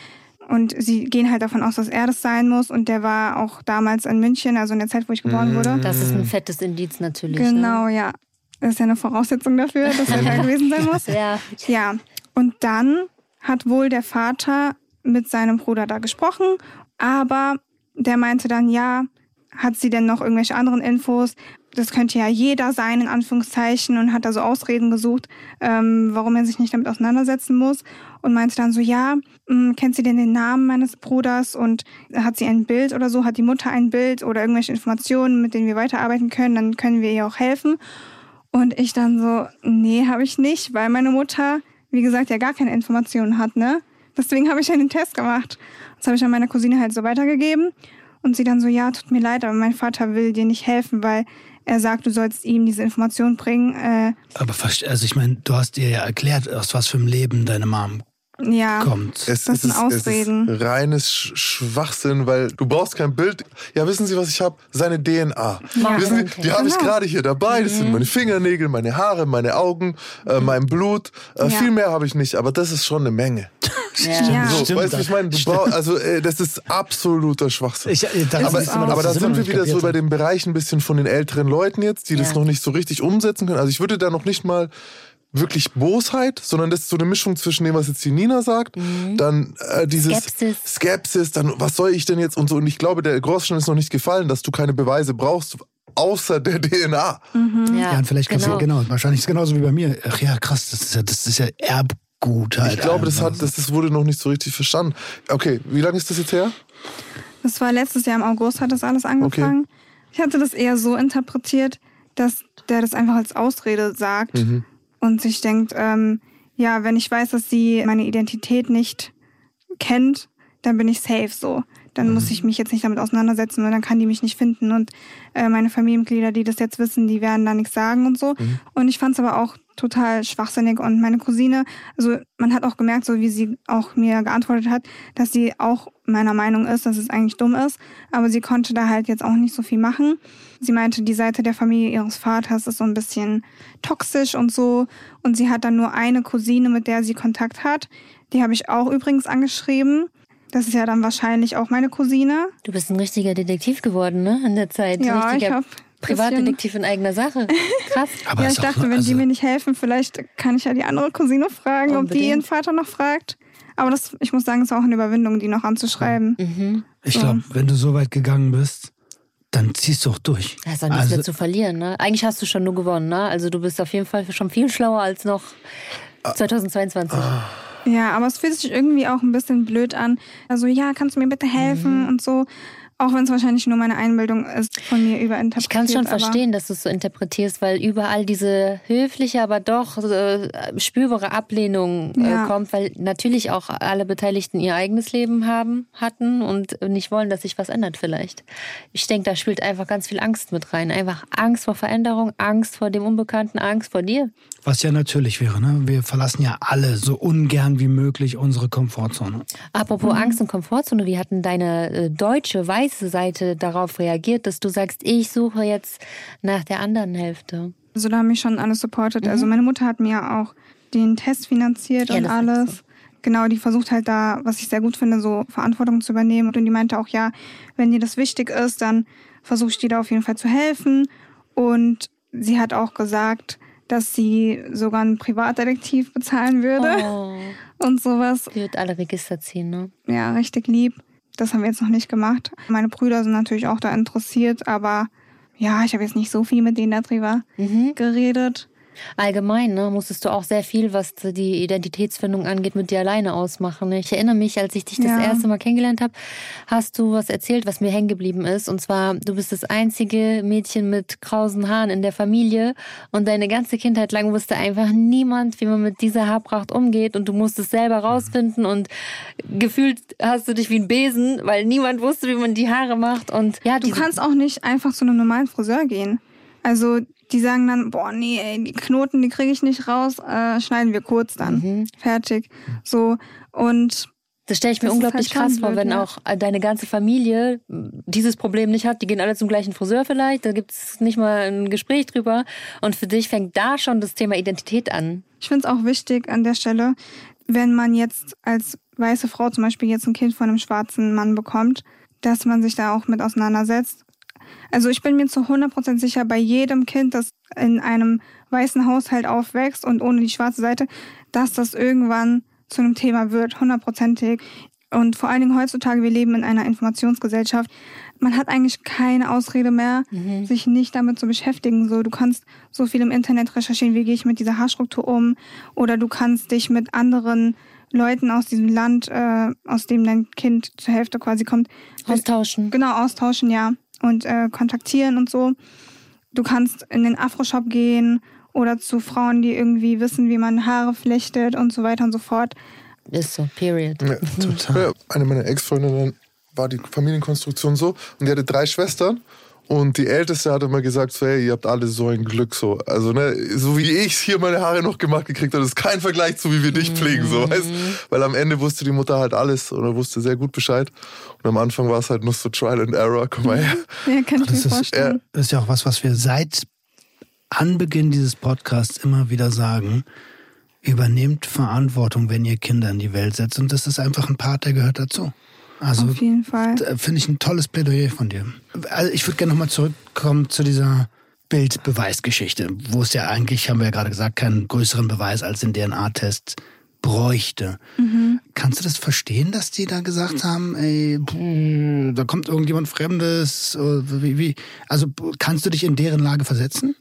Und sie gehen halt davon aus, dass er das sein muss. Und der war auch damals in München, also in der Zeit, wo ich geboren wurde. Das ist ein fettes Indiz natürlich. Genau, ne? ja. Das ist ja eine Voraussetzung dafür, dass er da gewesen sein muss. Ja. Ja. Und dann hat wohl der Vater mit seinem Bruder da gesprochen. Aber der meinte dann, ja, hat sie denn noch irgendwelche anderen Infos? Das könnte ja jeder sein, in Anführungszeichen. Und hat da so Ausreden gesucht, ähm, warum er sich nicht damit auseinandersetzen muss. Und meinte dann so, ja, mh, kennt sie denn den Namen meines Bruders? Und hat sie ein Bild oder so? Hat die Mutter ein Bild oder irgendwelche Informationen, mit denen wir weiterarbeiten können? Dann können wir ihr auch helfen. Und ich dann so, nee, habe ich nicht, weil meine Mutter, wie gesagt, ja gar keine Informationen hat, ne? Deswegen habe ich ja den Test gemacht. Das habe ich an meiner Cousine halt so weitergegeben. Und sie dann so, ja, tut mir leid, aber mein Vater will dir nicht helfen, weil er sagt, du sollst ihm diese Information bringen. Äh, aber also ich meine, du hast dir ja erklärt, aus was für einem Leben deine Mom ja, kommt. Es, das es sind ist, Ausreden. Es ist reines Schwachsinn, weil du brauchst kein Bild. Ja, wissen Sie, was ich habe? Seine D N A. Ja. Wissen Sie, die habe ich Genau. gerade hier dabei. Das sind meine Fingernägel, meine Haare, meine Augen, äh, mein Blut. Äh, Ja. Viel mehr habe ich nicht, aber das ist schon eine Menge. Ja. Ja. So, Stimmt, weißt du, ich meine, du brauchst, also äh, das ist absoluter Schwachsinn. Ich, äh, daran aber siehst du mal, aber dass da das immer sind noch wir nicht wieder so kapiert bei hat. dem Bereich ein bisschen von den älteren Leuten jetzt, die Ja. das noch nicht so richtig umsetzen können. Also ich würde da noch nicht mal wirklich Bosheit, sondern das ist so eine Mischung zwischen dem, was jetzt die Nina sagt, Mhm. dann äh, dieses Skepsis. Skepsis, dann was soll ich denn jetzt und so. Und ich glaube, der Großstein ist noch nicht gefallen, dass du keine Beweise brauchst, außer der D N A. Mhm. Ja, und vielleicht kannst genau. du, genau, wahrscheinlich ist es genauso wie bei mir. Ach ja, krass, das ist ja, das ist ja Erbgut halt. Ich glaube, das, einfach. hat, das, das wurde noch nicht so richtig verstanden. Okay, wie lange ist das jetzt her? Das war letztes Jahr im August, hat das alles angefangen. Ich hatte das eher so interpretiert, dass der das einfach als Ausrede sagt Mhm. und sich denkt, ähm, ja, wenn ich weiß, dass sie meine Identität nicht kennt, dann bin ich safe so. Dann muss ich mich jetzt nicht damit auseinandersetzen, weil dann kann die mich nicht finden. Und äh, meine Familienmitglieder, die das jetzt wissen, die werden da nichts sagen und so. Mhm. Und ich fand es aber auch total schwachsinnig. Und meine Cousine, also man hat auch gemerkt, so wie sie auch mir geantwortet hat, dass sie auch meiner Meinung ist, dass es eigentlich dumm ist. Aber sie konnte da halt jetzt auch nicht so viel machen. Sie meinte, die Seite der Familie ihres Vaters ist so ein bisschen toxisch und so. Und sie hat dann nur eine Cousine, mit der sie Kontakt hat. Die habe ich auch übrigens angeschrieben. Das ist ja dann wahrscheinlich auch meine Cousine. Du bist ein richtiger Detektiv geworden, ne? In der Zeit. Ja, Richtiger ich habe Privatdetektiv in eigener Sache. Krass. Aber Ja, ist ich auch dachte, noch- wenn also, die mir nicht helfen, vielleicht kann ich ja die andere Cousine fragen, ob die Unbedingt. ihren Vater noch fragt. Aber das, ich muss sagen, es ist auch eine Überwindung, die noch anzuschreiben. Mhm. Ich glaube, wenn du so weit gegangen bist, dann ziehst du auch durch. Da ist auch nichts Also- mehr zu verlieren, ne? Eigentlich hast du schon nur gewonnen, ne? Also du bist auf jeden Fall schon viel schlauer als noch zweitausendzweiundzwanzig. Ja, aber es fühlt sich irgendwie auch ein bisschen blöd an. Also, ja, kannst du mir bitte helfen Mhm. und so. Auch wenn es wahrscheinlich nur meine Einbildung ist, von mir überinterpretiert. Ich kann es schon verstehen, dass du es so interpretierst, weil überall diese höfliche, aber doch äh, spürbare Ablehnung äh, ja. kommt, weil natürlich auch alle Beteiligten ihr eigenes Leben haben, hatten und nicht wollen, dass sich was ändert vielleicht. Ich denke, da spielt einfach ganz viel Angst mit rein. Einfach Angst vor Veränderung, Angst vor dem Unbekannten, Angst vor dir. Was ja natürlich wäre, ne? Wir verlassen ja alle so ungern wie möglich unsere Komfortzone. Apropos Mhm. Angst und Komfortzone, wie hat denn deine äh, deutsche, weiße Seite darauf reagiert, dass du sagst, ich suche jetzt nach der anderen Hälfte? Also da haben mich schon alles supportet. Mhm. Also meine Mutter hat mir auch den Test finanziert Ja, und das alles. ist so. Genau, die versucht halt da, was ich sehr gut finde, so Verantwortung zu übernehmen. Und die meinte auch, ja, wenn dir das wichtig ist, dann versuche ich dir da auf jeden Fall zu helfen. Und sie hat auch gesagt, dass sie sogar einen Privatdetektiv bezahlen würde Oh. und sowas. Die wird alle Register ziehen, ne? Ja, richtig lieb. Das haben wir jetzt noch nicht gemacht. Meine Brüder sind natürlich auch da interessiert, aber ja, ich habe jetzt nicht so viel mit denen darüber Mhm. geredet. Allgemein, ne, musstest du auch sehr viel, was die Identitätsfindung angeht, mit dir alleine ausmachen. Ich erinnere mich, als ich dich das Ja. erste Mal kennengelernt habe, hast du was erzählt, was mir hängen geblieben ist. Und zwar, du bist das einzige Mädchen mit krausen Haaren in der Familie und deine ganze Kindheit lang wusste einfach niemand, wie man mit dieser Haarpracht umgeht und du musstest selber rausfinden und gefühlt hast du dich wie ein Besen, weil niemand wusste, wie man die Haare macht. Und ja, Du diese- kannst auch nicht einfach zu einem normalen Friseur gehen. Also die sagen dann, boah, nee, ey, die Knoten, die kriege ich nicht raus, äh, schneiden wir kurz dann. Mhm. Fertig. So, und Das stelle ich mir Das ist unglaublich halt schon krass vor, blöd, wenn ja. auch deine ganze Familie dieses Problem nicht hat. Die gehen alle zum gleichen Friseur vielleicht, da gibt es nicht mal ein Gespräch drüber. Und für dich fängt da schon das Thema Identität an. ich finde es auch wichtig an der Stelle, wenn man jetzt als weiße Frau zum Beispiel jetzt ein Kind von einem schwarzen Mann bekommt, dass man sich da auch mit auseinandersetzt. Also ich bin mir zu hundert Prozent sicher, bei jedem Kind, das in einem weißen Haushalt aufwächst und ohne die schwarze Seite, dass das irgendwann zu einem Thema wird, hundertprozentig. Und vor allen Dingen heutzutage, wir leben in einer Informationsgesellschaft. Man hat eigentlich keine Ausrede mehr, Mhm. sich nicht damit zu beschäftigen. So, du kannst so viel im Internet recherchieren, wie gehe ich mit dieser Haarstruktur um, oder du kannst dich mit anderen Leuten aus diesem Land, äh, aus dem dein Kind zur Hälfte quasi kommt, Austauschen. genau austauschen, ja, und äh, kontaktieren und so. Du kannst in den Afro-Shop gehen oder zu Frauen, die irgendwie wissen, wie man Haare flechtet und so weiter und so fort. Ist so, period. Ja. Total. Ja, eine meiner Ex-Freundinnen war die Familienkonstruktion so und die hatte drei Schwestern und die Älteste hat immer gesagt so, hey, ihr habt alle so ein Glück so. Also ne, so wie ich hier meine Haare noch gemacht gekriegt habe, das ist kein Vergleich zu wie wir dich pflegen, so, weißt? Weil am Ende wusste die Mutter halt alles oder wusste sehr gut Bescheid und am Anfang war es halt nur so Trial and Error, komm mal her. Ja, kann ich Das mir ist, vorstellen. das ist ja auch was, was wir seit Anbeginn dieses Podcasts immer wieder sagen. Übernehmt Verantwortung, wenn ihr Kinder in die Welt setzt. Und das ist einfach ein Part, der gehört dazu. Also Auf jeden Fall. äh, finde ich ein tolles Plädoyer von dir. Also ich würde gerne nochmal zurückkommen zu dieser Bildbeweisgeschichte, wo es ja eigentlich, haben wir ja gerade gesagt, keinen größeren Beweis als den D N A-Test bräuchte. Mhm. Kannst du das verstehen, dass die da gesagt haben, ey, pff, da kommt irgendjemand Fremdes? Oder Wie, wie? Also kannst du dich in deren Lage versetzen?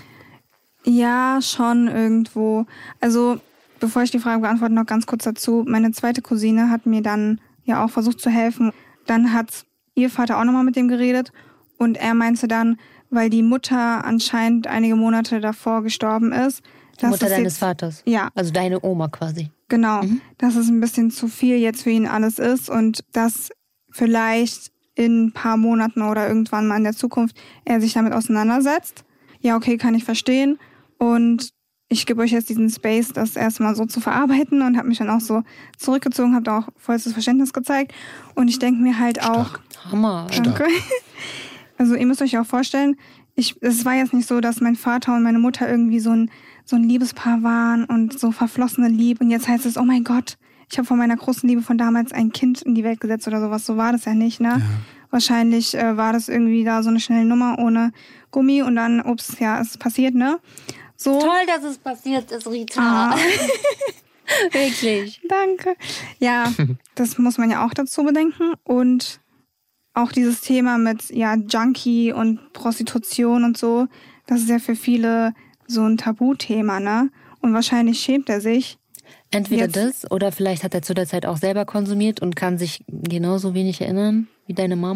Ja, schon irgendwo. Also, bevor ich die Frage beantworte, noch ganz kurz dazu. Meine zweite Cousine hat mir dann ja auch versucht zu helfen. Dann hat ihr Vater auch nochmal mit dem geredet und er meinte dann, weil die Mutter anscheinend einige Monate davor gestorben ist. Die Mutter es deines jetzt, Vaters. Ja, Also deine Oma quasi. genau. Mhm. Dass es ein bisschen zu viel jetzt für ihn alles ist und dass vielleicht in ein paar Monaten oder irgendwann mal in der Zukunft er sich damit auseinandersetzt. Ja, okay, kann ich verstehen. Und ich gebe euch jetzt diesen Space, das erstmal so zu verarbeiten und habe mich dann auch so zurückgezogen, habe da auch vollstes Verständnis gezeigt. Und ich denke mir halt auch, Hammer. danke. Also ihr müsst euch auch vorstellen, ich, es war jetzt nicht so, dass mein Vater und meine Mutter irgendwie so ein, so ein Liebespaar waren und so verflossene Liebe. Und jetzt heißt es, oh mein Gott, ich habe von meiner großen Liebe von damals ein Kind in die Welt gesetzt oder sowas. So war das ja nicht, ne? Ja. Wahrscheinlich äh, war das irgendwie da so eine schnelle Nummer ohne Gummi und dann, ups, ja, es ist passiert, ne? So. Toll, dass es passiert ist, Rita. Ah. Wirklich. Danke. Ja, das muss man ja auch dazu bedenken. Und auch dieses Thema mit ja Junkie und Prostitution und so, das ist ja für viele so ein Tabuthema, ne? Und wahrscheinlich schämt er sich. Entweder Jetzt- das oder vielleicht hat er zu der Zeit auch selber konsumiert und kann sich genauso wenig erinnern wie deine Mama.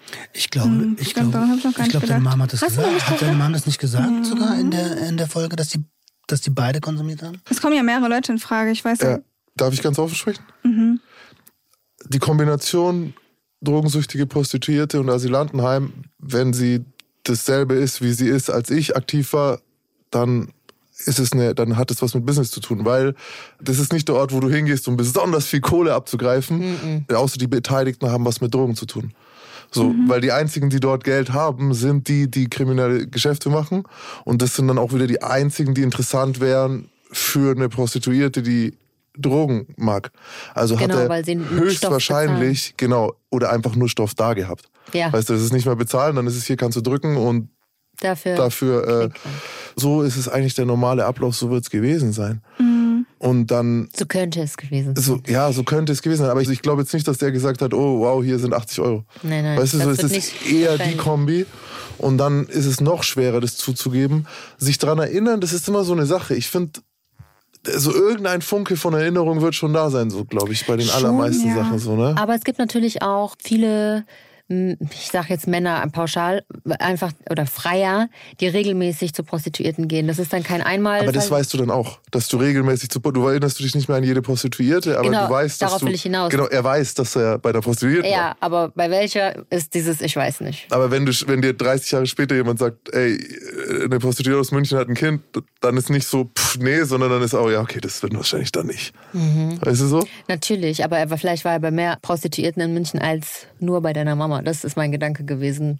Ich glaube, Hm, ich stimmt, glaube, daran hab ich noch gar ich nicht glaube, deine gedacht. Mama hat das Hast du noch gesagt. nicht Hat deine gesagt? Mama das nicht gesagt, Ja. sogar in der, in der Folge, dass die, dass die beide konsumiert haben? Es kommen ja mehrere Leute in Frage. Ich weiß Ja. ja. Darf ich ganz offen sprechen? Mhm. Die Kombination drogensüchtige Prostituierte und Asylantenheim, wenn sie dasselbe ist, wie sie ist, als ich aktiv war, dann ist es eine, dann hat es was mit Business zu tun, weil das ist nicht der Ort, wo du hingehst, um besonders viel Kohle abzugreifen, Mhm. außer die Beteiligten haben was mit Drogen zu tun. So, weil die einzigen, die dort Geld haben, sind die, die kriminelle Geschäfte machen, und das sind dann auch wieder die einzigen, die interessant wären für eine Prostituierte, die Drogen mag. Also Genau, hat er weil sie einen höchstwahrscheinlich, genau, oder einfach nur Stoff da gehabt. Ja. Weißt du, das ist nicht mehr bezahlen, dann ist es hier, kannst du drücken, und Dafür. dafür, äh, kriegt man. so ist es eigentlich der normale Ablauf, so wird es gewesen sein. Und dann, So könnte es gewesen sein. so, ja, so könnte es gewesen sein, aber ich, ich glaube jetzt nicht, dass der gesagt hat, oh wow, hier sind achtzig Euro. Nein, nein. Weißt du, das so ist wird es nicht eher die wahrscheinlich. Kombi. Und dann ist es noch schwerer, das zuzugeben. Sich daran erinnern, das ist immer so eine Sache. Ich finde, so irgendein Funke von Erinnerung wird schon da sein, so glaube ich, bei den Schon, allermeisten ja. Sachen so, ne? Aber es gibt natürlich auch viele, ich sage jetzt Männer pauschal, einfach oder Freier, die regelmäßig zu Prostituierten gehen. Das ist dann kein Einmal. Aber das weißt du dann auch, dass du regelmäßig zu, du erinnerst du dich nicht mehr an jede Prostituierte, aber Genau, du weißt, dass darauf du, will ich hinaus. genau, er weiß, dass er bei der Prostituierten war. Ja, aber bei welcher ist dieses, ich weiß nicht. Aber wenn du, wenn dir dreißig Jahre später jemand sagt, ey, eine Prostituierte aus München hat ein Kind, dann ist nicht so, pff, nee, sondern dann ist auch, ja, okay, das wird wahrscheinlich dann nicht. Mhm. Weißt du so? Natürlich, aber er war, vielleicht war er bei mehr Prostituierten in München als nur bei deiner Mama. Das ist mein Gedanke gewesen.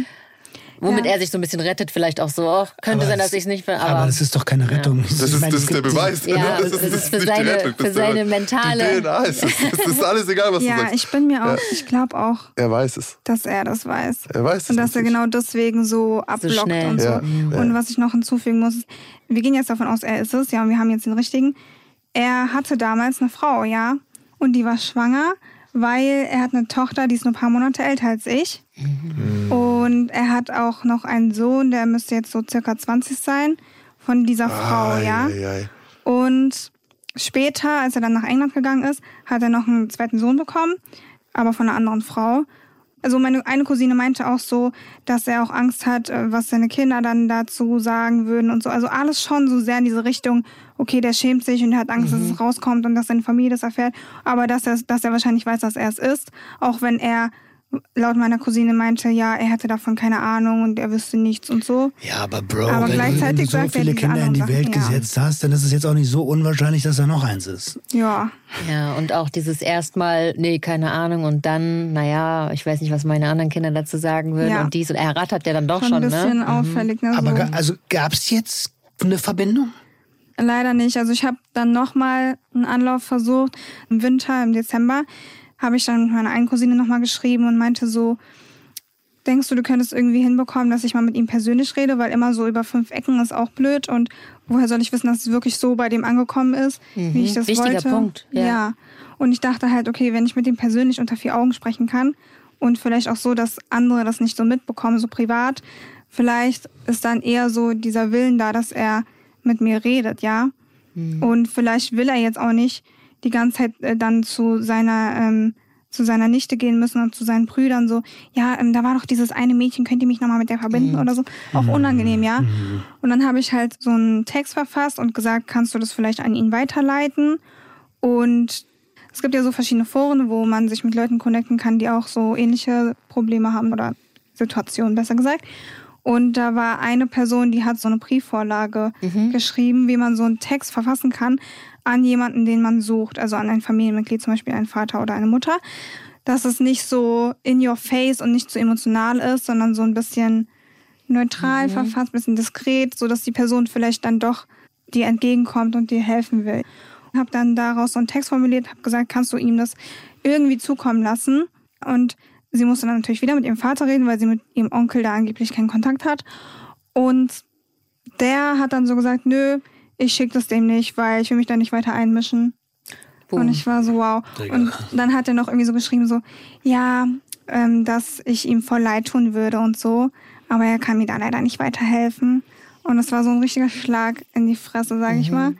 Womit Ja. er sich so ein bisschen rettet, vielleicht auch so. Oh, könnte Aber sein, dass das- ich es nicht bin. Aber, Aber, das ist doch keine Rettung. Das ist, Ich meine, das ist der Beweis. Ja, das das ist für nicht die seine- Rettung, das für ist der seine Beweis. mentale- Die D N A ist es. Das ist alles egal, was du Ja, sagst. ich bin mir auch, ich glaube auch, Er weiß es. dass er das weiß. Er weiß es. Und dass er natürlich. genau deswegen so abblockt schnell. und so. Ja, Und was ich noch hinzufügen muss, ist, wir gehen jetzt davon aus, er ist es, ja, und wir haben jetzt den richtigen. Er hatte damals eine Frau, ja, und die war schwanger, weil er hat eine Tochter, die ist nur ein paar Monate älter als ich. Und er hat auch noch einen Sohn, der müsste jetzt so circa zwanzig sein, von dieser Frau, Ai, ja. ai, ai. Und später, als er dann nach England gegangen ist, hat er noch einen zweiten Sohn bekommen, aber von einer anderen Frau. Also meine eine Cousine meinte auch so, dass er auch Angst hat, äh, was seine Kinder dann dazu sagen würden und so. Also alles schon so sehr in diese Richtung, okay, der schämt sich und er hat Angst, dass es rauskommt und dass seine Familie das erfährt. Aber dass er, dass er wahrscheinlich weiß, dass er es ist, auch wenn er laut meiner Cousine meinte, ja, er hätte davon keine Ahnung und er wüsste nichts und so. Ja, aber Bro, Aber wenn, wenn gleichzeitig du so sagt er viele diese Kinder in die anderen Welt Sachen, ja. gesetzt hast, dann ist es jetzt auch nicht so unwahrscheinlich, dass da noch eins ist. Ja, ja, und auch dieses erstmal, nee, keine Ahnung, und dann, naja, ich weiß nicht, was meine anderen Kinder dazu sagen würden. Ja. Und dies, und er rattert ja dann doch schon schon, ein bisschen ne? auffällig. Ne, Aber so. ga- also gab es jetzt eine Verbindung? Leider nicht. Also ich habe dann nochmal einen Anlauf versucht. Im Winter, im Dezember, habe ich dann mit meiner einen Cousine nochmal geschrieben und meinte so, denkst du, du könntest irgendwie hinbekommen, dass ich mal mit ihm persönlich rede? Weil immer so über fünf Ecken ist auch blöd. Und woher soll ich wissen, dass es wirklich so bei dem angekommen ist, Mhm. wie ich das Wichtiger wollte? Punkt, ja. ja. Und ich dachte halt, okay, wenn ich mit ihm persönlich unter vier Augen sprechen kann und vielleicht auch so, dass andere das nicht so mitbekommen, so privat, vielleicht ist dann eher so dieser Willen da, dass er mit mir redet, ja. Und vielleicht will er jetzt auch nicht die ganze Zeit äh, dann zu seiner ähm, zu seiner Nichte gehen müssen und zu seinen Brüdern so, ja, ähm, da war doch dieses eine Mädchen, könnt ihr mich nochmal mit der verbinden oder so. Auch unangenehm, ja. Und dann habe ich halt so einen Text verfasst und gesagt, kannst du das vielleicht an ihn weiterleiten? Und es gibt ja so verschiedene Foren, wo man sich mit Leuten connecten kann, die auch so ähnliche Probleme haben oder Situationen, besser gesagt. Und da war eine Person, die hat so eine Briefvorlage geschrieben, wie man so einen Text verfassen kann an jemanden, den man sucht, also an ein Familienmitglied, zum Beispiel einen Vater oder eine Mutter, dass es nicht so in your face und nicht so emotional ist, sondern so ein bisschen neutral verfasst, ein bisschen diskret, sodass die Person vielleicht dann doch dir entgegenkommt und dir helfen will. Ich habe dann daraus so einen Text formuliert, habe gesagt, kannst du ihm das irgendwie zukommen lassen? Und sie musste dann natürlich wieder mit ihrem Vater reden, weil sie mit ihrem Onkel da angeblich keinen Kontakt hat. Und der hat dann so gesagt, nö, ich schicke das dem nicht, weil ich will mich da nicht weiter einmischen. Boom. Und ich war so, wow. Und dann hat er noch irgendwie so geschrieben, so, ja, ähm, dass ich ihm voll leid tun würde und so. Aber er kann mir da leider nicht weiterhelfen. Und das war so ein richtiger Schlag in die Fresse, sage ich mal.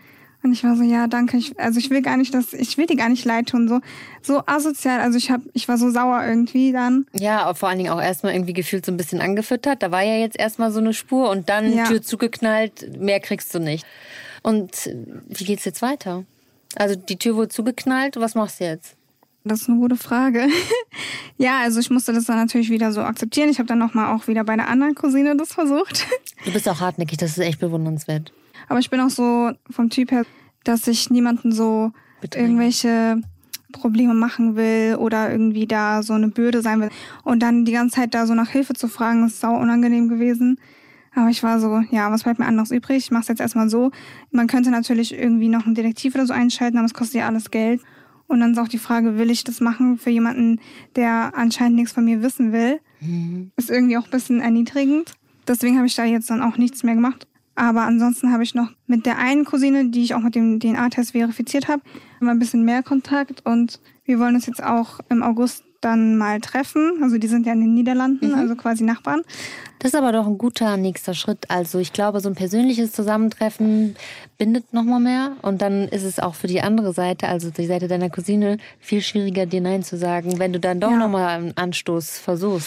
Und ich war so, ja, danke. Ich, also ich will gar nicht, dass ich will dir gar nicht leid tun. So, so asozial. Also ich hab, ich war so sauer irgendwie dann. Ja, vor allen Dingen auch erstmal irgendwie gefühlt so ein bisschen angefüttert. Da war ja jetzt erstmal so eine Spur und dann ja. Tür zugeknallt. Mehr kriegst du nicht. Und wie geht's jetzt weiter? Also die Tür wurde zugeknallt. Was machst du jetzt? Das ist eine gute Frage. Ja, also ich musste das dann natürlich wieder so akzeptieren. Ich habe dann nochmal auch wieder bei der anderen Cousine das versucht. Du bist auch hartnäckig. Das ist echt bewundernswert. Aber ich bin auch so vom Typ her, dass ich niemanden so Bedrängen. irgendwelche Probleme machen will oder irgendwie da so eine Bürde sein will. Und dann die ganze Zeit da so nach Hilfe zu fragen, ist sau unangenehm gewesen. Aber ich war so, ja, was bleibt mir anderes übrig? Ich mach's jetzt erstmal so. Man könnte natürlich irgendwie noch einen Detektiv oder so einschalten, aber es kostet ja alles Geld. Und dann ist auch die Frage, will ich das machen für jemanden, der anscheinend nichts von mir wissen will? Mhm. Ist irgendwie auch ein bisschen erniedrigend. Deswegen habe ich da jetzt dann auch nichts mehr gemacht. Aber ansonsten habe ich noch mit der einen Cousine, die ich auch mit dem D N A-Test verifiziert habe, immer ein bisschen mehr Kontakt. Und wir wollen uns jetzt auch im August dann mal treffen. Also die sind ja in den Niederlanden, mhm. also quasi Nachbarn. Das ist aber doch ein guter nächster Schritt. Also ich glaube, so ein persönliches Zusammentreffen bindet noch mal mehr. Und dann ist es auch für die andere Seite, also die Seite deiner Cousine, viel schwieriger, dir Nein zu sagen, wenn du dann doch ja. noch mal einen Anstoß versuchst.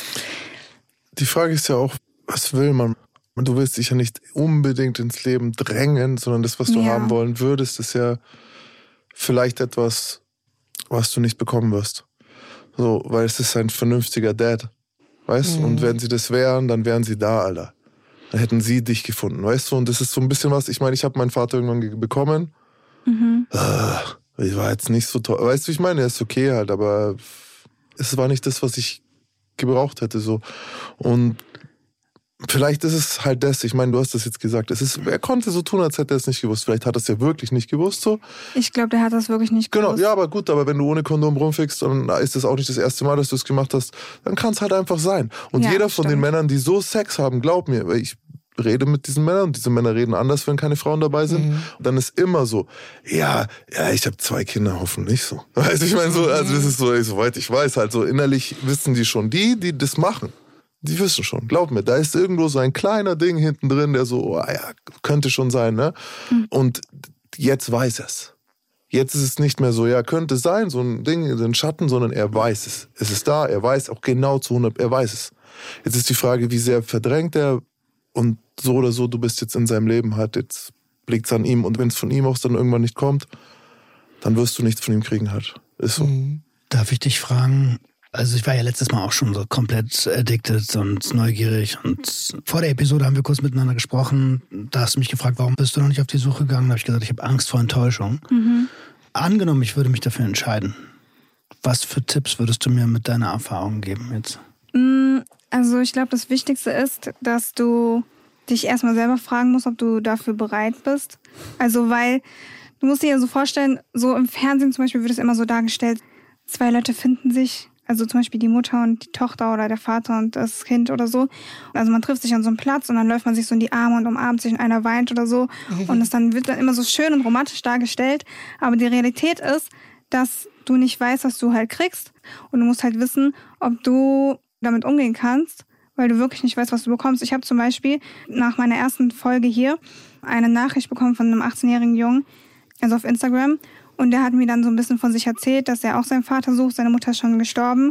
Die Frage ist ja auch, was will man? Und du willst dich ja nicht unbedingt ins Leben drängen, sondern das, was du ja. haben wollen würdest, ist ja vielleicht etwas, was du nicht bekommen wirst. So, weil es ist ein vernünftiger Dad, weißt du? Mhm. Und wenn sie das wären, dann wären sie da, Alter. Dann hätten sie dich gefunden, weißt du? Und das ist so ein bisschen was, ich meine, ich habe meinen Vater irgendwann bekommen. Mhm. Ich war jetzt nicht so toll. Weißt du, ich meine, er ist okay halt, aber es war nicht das, was ich gebraucht hätte, so. Und vielleicht ist es halt das, ich meine, du hast das jetzt gesagt, es ist, er konnte so tun, als hätte er es nicht gewusst. Vielleicht hat er es ja wirklich nicht gewusst, so. Ich glaube, der hat das wirklich nicht gewusst. Genau, ja, aber gut, aber wenn du ohne Kondom rumfickst, dann ist das auch nicht das erste Mal, dass du es gemacht hast, dann kann es halt einfach sein. Und ja, jeder von stimmt. den Männern, die so Sex haben, glaub mir, ich rede mit diesen Männern und diese Männer reden anders, wenn keine Frauen dabei sind. Mhm. Dann ist immer so, ja, ja, ich habe zwei Kinder, hoffentlich so. Weißt du, ich meine, so, also das ist so, soweit ich weiß, halt so innerlich wissen die schon, die, die das machen. Die wissen schon, glaub mir, da ist irgendwo so ein kleiner Ding hinten drin, der so, oh, ja, könnte schon sein, ne? Mhm. Und jetzt weiß er es. Jetzt ist es nicht mehr so, ja, könnte sein, so ein Ding, so ein Schatten, sondern er weiß es. Es ist da, er weiß auch genau zu hundert, er weiß es. Jetzt ist die Frage, wie sehr verdrängt er und so oder so, du bist jetzt in seinem Leben halt, jetzt liegt's an ihm und wenn es von ihm aus dann irgendwann nicht kommt, dann wirst du nichts von ihm kriegen halt. Ist so. Mhm. Darf ich dich fragen? Also ich war ja letztes Mal auch schon so komplett addicted und neugierig und vor der Episode haben wir kurz miteinander gesprochen. Da hast du mich gefragt, warum bist du noch nicht auf die Suche gegangen? Da habe ich gesagt, ich habe Angst vor Enttäuschung. Mhm. Angenommen, ich würde mich dafür entscheiden. Was für Tipps würdest du mir mit deiner Erfahrung geben jetzt? Also ich glaube, das Wichtigste ist, dass du dich erstmal selber fragen musst, ob du dafür bereit bist. Also weil, du musst dir ja so vorstellen, so im Fernsehen zum Beispiel wird es immer so dargestellt, zwei Leute finden sich, also zum Beispiel die Mutter und die Tochter oder der Vater und das Kind oder so. Also man trifft sich an so einem Platz und dann läuft man sich so in die Arme und umarmt sich und einer weint oder so. Mhm. Und es dann wird dann immer so schön und romantisch dargestellt. Aber die Realität ist, dass du nicht weißt, was du halt kriegst. Und du musst halt wissen, ob du damit umgehen kannst, weil du wirklich nicht weißt, was du bekommst. Ich habe zum Beispiel nach meiner ersten Folge hier eine Nachricht bekommen von einem achtzehnjährigen Jungen, also auf Instagram. Und der hat mir dann so ein bisschen von sich erzählt, dass er auch seinen Vater sucht. Seine Mutter ist schon gestorben.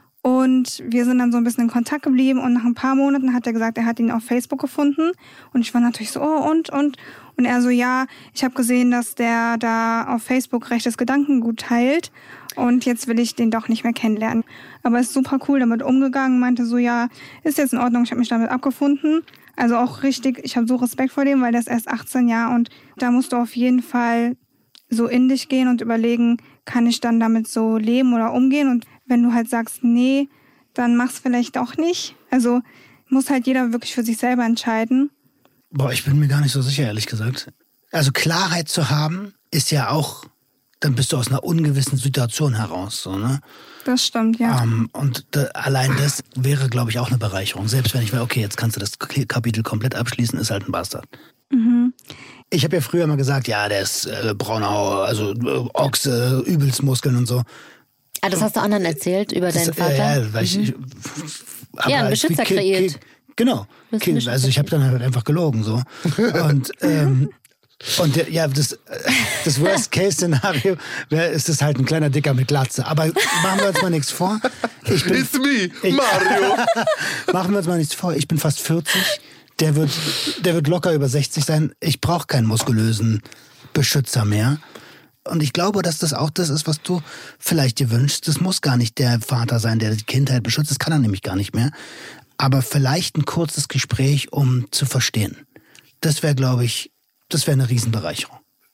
Und wir sind dann so ein bisschen in Kontakt geblieben. Und nach ein paar Monaten hat er gesagt, er hat ihn auf Facebook gefunden. Und ich war natürlich so, oh, und, und. Und er so, ja, ich habe gesehen, dass der da auf Facebook rechtes Gedankengut teilt. Und jetzt will ich den doch nicht mehr kennenlernen. Aber er ist super cool damit umgegangen. Meinte so, ja, ist jetzt in Ordnung, ich habe mich damit abgefunden. Also auch richtig, ich habe so Respekt vor dem, weil der ist erst achtzehn Jahre. Und da musst du auf jeden Fall so in dich gehen und überlegen, kann ich dann damit so leben oder umgehen? Und wenn du halt sagst, nee, dann mach's vielleicht auch nicht. Also muss halt jeder wirklich für sich selber entscheiden. Boah, ich bin mir gar nicht so sicher, ehrlich gesagt. Also Klarheit zu haben, ist ja auch, dann bist du aus einer ungewissen Situation heraus, so, ne? Das stimmt, ja. Um, und da, allein das wäre, glaube ich, auch eine Bereicherung. Selbst wenn ich wäre, okay, jetzt kannst du das Kapitel komplett abschließen, ist halt ein Bastard. Mhm. Ich habe ja früher immer gesagt, ja, der ist äh, Braunau, also äh, Ochse, übelst Muskeln und so. Ah, das hast du anderen erzählt über das, deinen Vater? Ja, weil mhm. ich, ich ja, einen Beschützer kreiert. Genau. Also ich habe dann halt einfach gelogen so. Und ähm, Und der, ja, das, das Worst-Case-Szenario wäre, ist es halt ein kleiner Dicker mit Glatze. Aber machen wir uns mal nichts vor. Ich bin, It's me, ich, Mario. Machen wir uns mal nichts vor. Ich bin fast vierzig. Der wird, der wird locker über sechzig sein. Ich brauche keinen muskulösen Beschützer mehr. Und ich glaube, dass das auch das ist, was du vielleicht dir wünschst. Das muss gar nicht der Vater sein, der die Kindheit beschützt. Das kann er nämlich gar nicht mehr. Aber vielleicht ein kurzes Gespräch, um zu verstehen. Das wäre, glaube ich, das wäre eine Riesenbereicherung.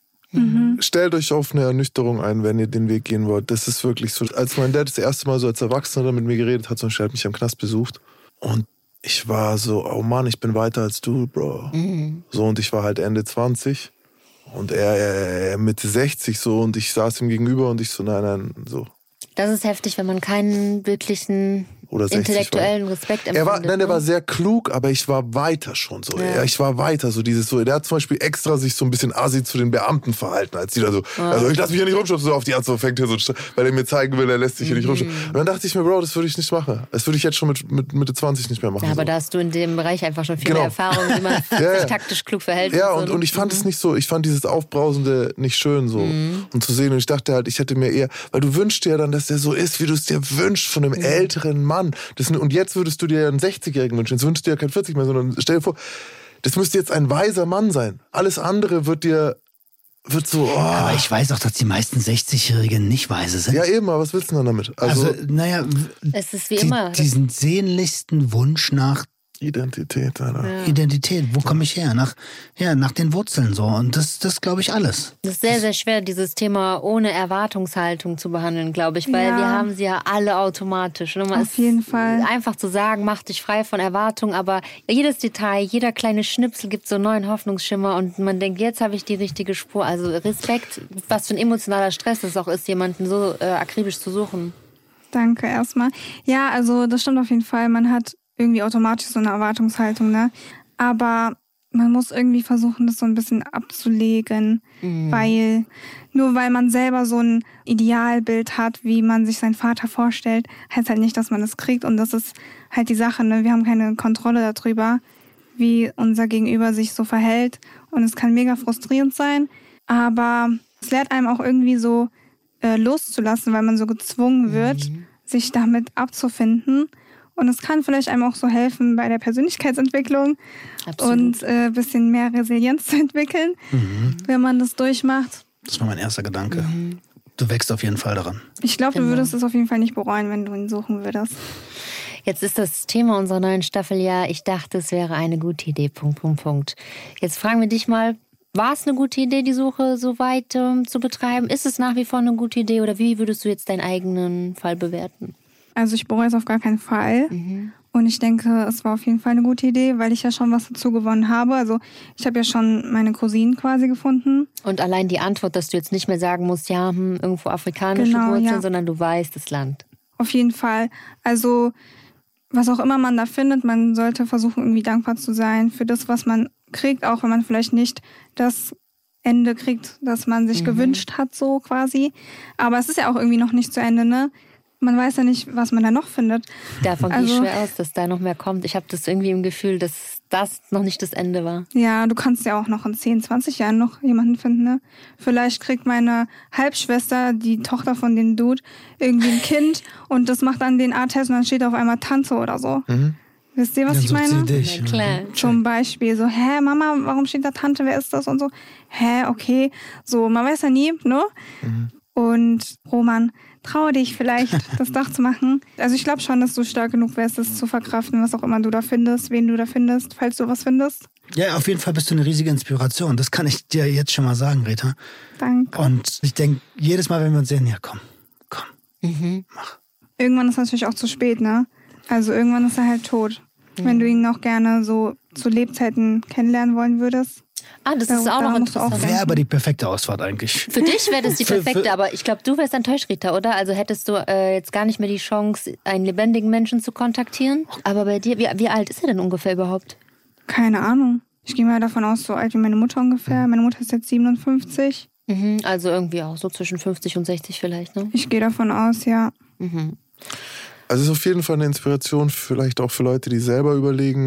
Mhm. Stellt euch auf eine Ernüchterung ein, wenn ihr den Weg gehen wollt. Das ist wirklich so. Als mein Dad das erste Mal so als Erwachsener mit mir geredet hat, so er hat mich am Knast besucht. Und ich war so, oh Mann, ich bin weiter als du, Bro. Mhm. So, und ich war halt Ende zwanzig. Und er, er, er Mitte sechzig so. Und ich saß ihm gegenüber und ich so, nein, nein, so. Das ist heftig, wenn man keinen wirklichen Oder intellektuellen war. Respekt empfindet. Er war, nein, er ne? war sehr klug, aber ich war weiter schon so. Ja. Ich war weiter so dieses so. Der hat zum Beispiel extra sich so ein bisschen assi zu den Beamten verhalten, als die da so, ja. also ich lass mich hier nicht rumschubsen, so auf die Art so fängt er so, weil er mir zeigen will, er lässt sich hier nicht rumschubsen. Und dann dachte ich mir, Bro, das würde ich nicht machen. Das würde ich jetzt schon mit, mit Mitte zwanzig nicht mehr machen. Ja, aber so. Da hast du in dem Bereich einfach schon viel genau. mehr Erfahrung, wie man ja, ja. sich taktisch klug verhält. Ja, und, und, so. und ich fand mhm. es nicht so, ich fand dieses Aufbrausende nicht schön so. Mhm. Und zu sehen, und ich dachte halt, ich hätte mir eher, weil du wünschst dir ja dann, dass der so ist, wie du es dir wünschst von einem mhm. älteren Mann. Das, und jetzt würdest du dir ja einen sechzigjährigen wünschen. Jetzt wünschst du dir ja kein vierzig mehr, sondern stell dir vor, das müsste jetzt ein weiser Mann sein. Alles andere wird dir, wird so, oh. Aber ich weiß auch, dass die meisten sechzigjährigen nicht weise sind. Ja eben, aber was willst du denn damit? Also, also naja, es ist wie die, immer. Diesen sehnlichsten Wunsch nach Identität, Alter. Ja. Identität, wo komme ich her? Nach, ja, nach den Wurzeln so. Und das, das glaube ich alles. Das ist sehr, sehr schwer, dieses Thema ohne Erwartungshaltung zu behandeln, glaube ich. Weil ja. wir haben sie ja alle automatisch. Und Auf jeden Fall. Einfach zu sagen, mach dich frei von Erwartungen. Aber jedes Detail, jeder kleine Schnipsel gibt so einen neuen Hoffnungsschimmer. Und man denkt, jetzt habe ich die richtige Spur. Also Respekt, was für ein emotionaler Stress es auch ist, jemanden so äh, akribisch zu suchen. Danke erstmal. Ja, also das stimmt auf jeden Fall. Man hat irgendwie automatisch so eine Erwartungshaltung, ne? Aber man muss irgendwie versuchen, das so ein bisschen abzulegen, mhm. weil nur weil man selber so ein Idealbild hat, wie man sich seinen Vater vorstellt, heißt halt nicht, dass man es kriegt. Und das ist halt die Sache, ne? Wir haben keine Kontrolle darüber, wie unser Gegenüber sich so verhält. Und es kann mega frustrierend sein, aber es lehrt einem auch irgendwie so äh, loszulassen, weil man so gezwungen wird, mhm. sich damit abzufinden. Und es kann vielleicht einem auch so helfen bei der Persönlichkeitsentwicklung. Absolut. Und ein äh, bisschen mehr Resilienz zu entwickeln, mhm. wenn man das durchmacht. Das war mein erster Gedanke. Mhm. Du wächst auf jeden Fall daran. Ich glaube, genau. du würdest es auf jeden Fall nicht bereuen, wenn du ihn suchen würdest. Jetzt ist das Thema unserer neuen Staffel ja, ich dachte, es wäre eine gute Idee, Punkt, Punkt, Punkt. Jetzt fragen wir dich mal, war es eine gute Idee, die Suche so weit ähm, zu betreiben? Ist es nach wie vor eine gute Idee oder wie würdest du jetzt deinen eigenen Fall bewerten? Also ich bereue es auf gar keinen Fall. Mhm. Und ich denke, es war auf jeden Fall eine gute Idee, weil ich ja schon was dazu gewonnen habe. Also ich habe ja schon meine Cousinen quasi gefunden. Und allein die Antwort, dass du jetzt nicht mehr sagen musst, ja, hm, irgendwo afrikanische genau, Wurzeln, ja. sondern du weißt das Land. Auf jeden Fall. Also was auch immer man da findet, man sollte versuchen, irgendwie dankbar zu sein für das, was man kriegt, auch wenn man vielleicht nicht das Ende kriegt, das man sich mhm. gewünscht hat, so quasi. Aber es ist ja auch irgendwie noch nicht zu Ende, ne? Man weiß ja nicht, was man da noch findet. Davon also, gehe ich schwer aus, dass da noch mehr kommt. Ich habe das irgendwie im Gefühl, dass das noch nicht das Ende war. Ja, du kannst ja auch noch in zehn, zwanzig Jahren noch jemanden finden, ne? Vielleicht kriegt meine Halbschwester, die Tochter von dem Dude, irgendwie ein Kind und das macht dann den A-Test und dann steht auf einmal Tante oder so. Mhm. Wisst ihr, was dann ich meine? Dich, ja, klar. Zum Beispiel so, hä, Mama, warum steht da Tante, wer ist das? Und so, hä, okay. So, man weiß ja nie, ne? Mhm. Und Roman, traue dich vielleicht, das doch zu machen. Also ich glaube schon, dass du stark genug wärst, das zu verkraften, was auch immer du da findest, wen du da findest, falls du was findest. Ja, auf jeden Fall bist du eine riesige Inspiration. Das kann ich dir jetzt schon mal sagen, Rita. Danke. Und ich denke, jedes Mal, wenn wir uns sehen, ja komm, komm, mhm. mach. Irgendwann ist natürlich auch zu spät, ne? Also irgendwann ist er halt tot. Mhm. Wenn du ihn noch gerne so zu Lebzeiten kennenlernen wollen würdest. Ah, das ist auch noch interessant. Wäre aber die perfekte Ausfahrt eigentlich. Für dich wäre das die Für- perfekte, für- aber ich glaube, du wärst enttäuscht, Rita, oder? Also hättest du äh, jetzt gar nicht mehr die Chance, einen lebendigen Menschen zu kontaktieren. Aber bei dir, wie, wie alt ist er denn ungefähr überhaupt? Keine Ahnung. Ich gehe mal davon aus, so alt wie meine Mutter ungefähr. Meine Mutter ist jetzt siebenundfünfzig. Mhm, also irgendwie auch so zwischen fünfzig und sechzig vielleicht, ne? Ich gehe davon aus, ja. Mhm. Also es ist auf jeden Fall eine Inspiration, vielleicht auch für Leute, die selber überlegen,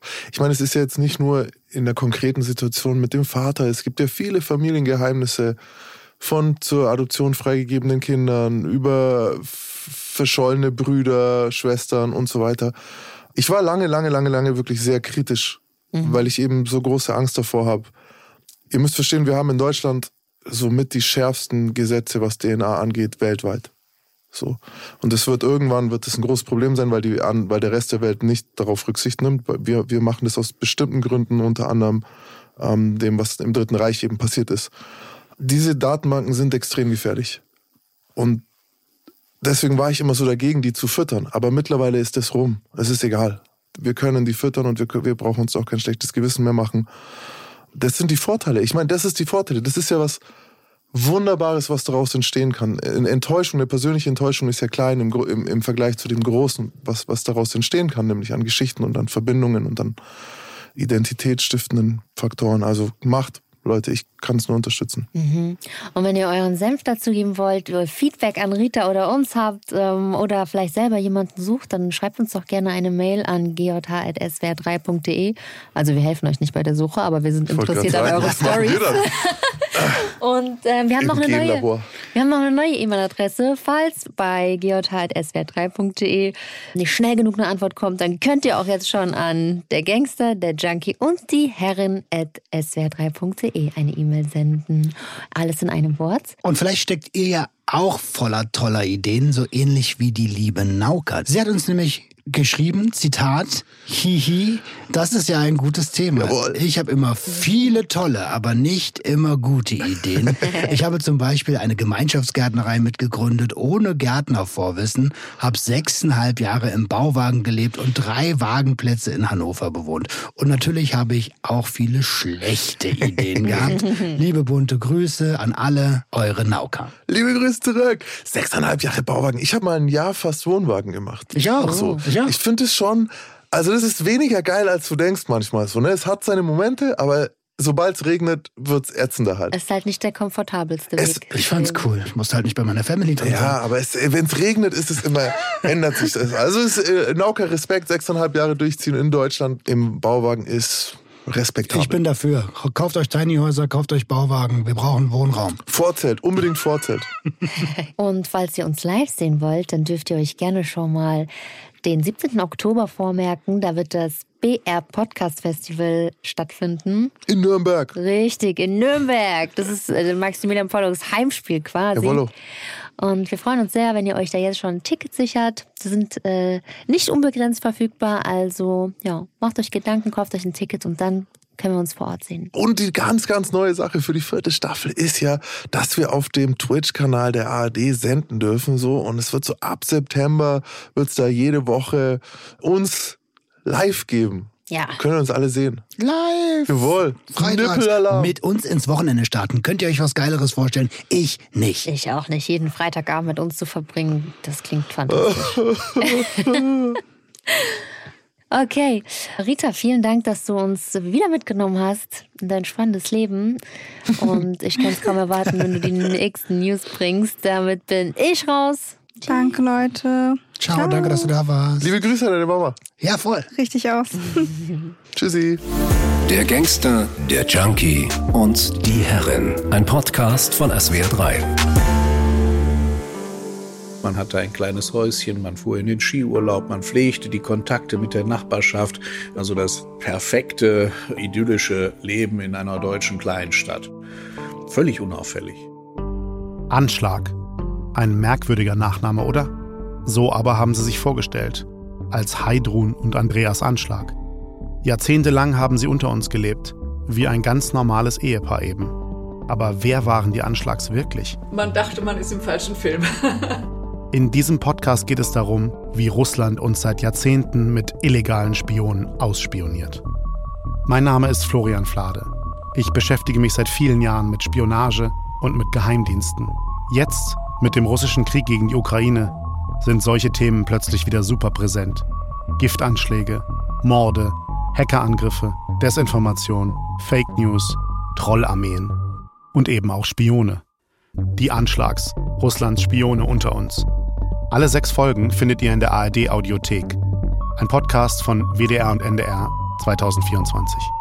ich meine, es ist ja jetzt nicht nur in der konkreten Situation mit dem Vater. Es gibt ja viele Familiengeheimnisse von zur Adoption freigegebenen Kindern über verschollene Brüder, Schwestern und so weiter. Ich war lange, lange, lange, lange wirklich sehr kritisch, mhm. weil ich eben so große Angst davor habe. Ihr müsst verstehen, wir haben in Deutschland somit die schärfsten Gesetze, was D N A angeht, weltweit. So. Und es wird irgendwann wird es ein großes Problem sein, weil, die, weil der Rest der Welt nicht darauf Rücksicht nimmt. Wir, wir machen das aus bestimmten Gründen, unter anderem ähm, dem, was im Dritten Reich eben passiert ist. Diese Datenbanken sind extrem gefährlich. Und deswegen war ich immer so dagegen, die zu füttern. Aber mittlerweile ist das rum. Es ist egal. Wir können die füttern und wir, wir brauchen uns auch kein schlechtes Gewissen mehr machen. Das sind die Vorteile. Ich meine, das ist die Vorteile. Das ist ja was Wunderbares, was daraus entstehen kann. Eine Enttäuschung, eine persönliche Enttäuschung ist ja klein im, im, im Vergleich zu dem Großen, was, was daraus entstehen kann, nämlich an Geschichten und an Verbindungen und an identitätsstiftenden Faktoren. Also macht, Leute, ich kann es nur unterstützen. Mhm. Und wenn ihr euren Senf dazu geben wollt, Feedback an Rita oder uns habt ähm, oder vielleicht selber jemanden sucht, dann schreibt uns doch gerne eine Mail an g j h at s w r drei punkt d e. Also wir helfen euch nicht bei der Suche, aber wir sind interessiert an eure Storys. Und äh, wir, haben noch eine neue, wir haben noch eine neue E-Mail-Adresse. Falls bei g j h at s w r drei punkt d e nicht schnell genug eine Antwort kommt, dann könnt ihr auch jetzt schon an der Gangster, der Junkie und die Herren at s w r drei punkt d e eine E-Mail senden. Alles in einem Wort. Und vielleicht steckt ihr ja auch voller toller Ideen, so ähnlich wie die liebe Nauka. Sie hat uns nämlich geschrieben, Zitat, hihi, das ist ja ein gutes Thema. Jawohl. Ich habe immer viele tolle, aber nicht immer gute Ideen. Ich habe zum Beispiel eine Gemeinschaftsgärtnerei mitgegründet, ohne Gärtnervorwissen, habe sechseinhalb Jahre im Bauwagen gelebt und drei Wagenplätze in Hannover bewohnt. Und natürlich habe ich auch viele schlechte Ideen gehabt. Liebe bunte Grüße an alle, eure Nauka. Liebe Grüße zurück. Sechseinhalb Jahre Bauwagen. Ich habe mal ein Jahr fast Wohnwagen gemacht. Ich auch. So. Ich, ich finde es schon, also das ist weniger geil, als du denkst manchmal. So, ne? Es hat seine Momente, aber sobald es regnet, wird es ätzender halt. Es ist halt nicht der komfortabelste Weg. Es, ich fand's cool. Ich musste halt nicht bei meiner Family drin sein. Ja, aber wenn es regnet, ist es immer, ändert sich das. Also ist äh, Nauka Respekt, sechseinhalb Jahre durchziehen in Deutschland im Bauwagen ist respektabel. Ich bin dafür. Kauft euch Tiny Häuser, kauft euch Bauwagen. Wir brauchen Wohnraum. Vorzelt, unbedingt Vorzelt. Und falls ihr uns live sehen wollt, dann dürft ihr euch gerne schon mal den siebzehnten Oktober vormerken. Da wird das B R Podcast Festival stattfinden. In Nürnberg. Richtig, in Nürnberg. Das ist äh, Maximilian Pollux Heimspiel quasi. Jawollo. Und wir freuen uns sehr, wenn ihr euch da jetzt schon ein Ticket sichert. Sie sind äh, nicht unbegrenzt verfügbar. Also ja, macht euch Gedanken, kauft euch ein Ticket und dann können wir uns vor Ort sehen. Und die ganz, ganz neue Sache für die vierte Staffel ist ja, dass wir auf dem Twitch-Kanal der A R D senden dürfen. So. Und es wird so ab September, wird es da jede Woche uns live geben. Ja. Können uns alle sehen. Live! Jawohl. Freitags mit uns ins Wochenende starten. Könnt ihr euch was Geileres vorstellen? Ich nicht. Ich auch nicht. Jeden Freitagabend mit uns zu verbringen, das klingt fantastisch. Okay, Rita, vielen Dank, dass du uns wieder mitgenommen hast in dein spannendes Leben. Und ich kann es kaum erwarten, wenn du die nächsten News bringst. Damit bin ich raus. Danke, Leute. Ciao, Ciao, danke, dass du da warst. Liebe Grüße an deine Mama. Ja, voll. Richtig aus. Tschüssi. Der Gangster, der Junkie und die Herrin. Ein Podcast von S W R drei. Man hatte ein kleines Häuschen, man fuhr in den Skiurlaub, man pflegte die Kontakte mit der Nachbarschaft. Also das perfekte, idyllische Leben in einer deutschen Kleinstadt. Völlig unauffällig. Anschlag. Ein merkwürdiger Nachname, oder? So aber haben sie sich vorgestellt. Als Heidrun und Andreas Anschlag. Jahrzehntelang haben sie unter uns gelebt. Wie ein ganz normales Ehepaar eben. Aber wer waren die Anschlags wirklich? Man dachte, man ist im falschen Film. In diesem Podcast geht es darum, wie Russland uns seit Jahrzehnten mit illegalen Spionen ausspioniert. Mein Name ist Florian Flade. Ich beschäftige mich seit vielen Jahren mit Spionage und mit Geheimdiensten. Jetzt, mit dem russischen Krieg gegen die Ukraine, sind solche Themen plötzlich wieder super präsent. Giftanschläge, Morde, Hackerangriffe, Desinformation, Fake News, Trollarmeen und eben auch Spione. Die Anschlags, Russlands Spione unter uns. Alle sechs Folgen findet ihr in der A R D Audiothek. Ein Podcast von W D R und N D R zwanzig vierundzwanzig.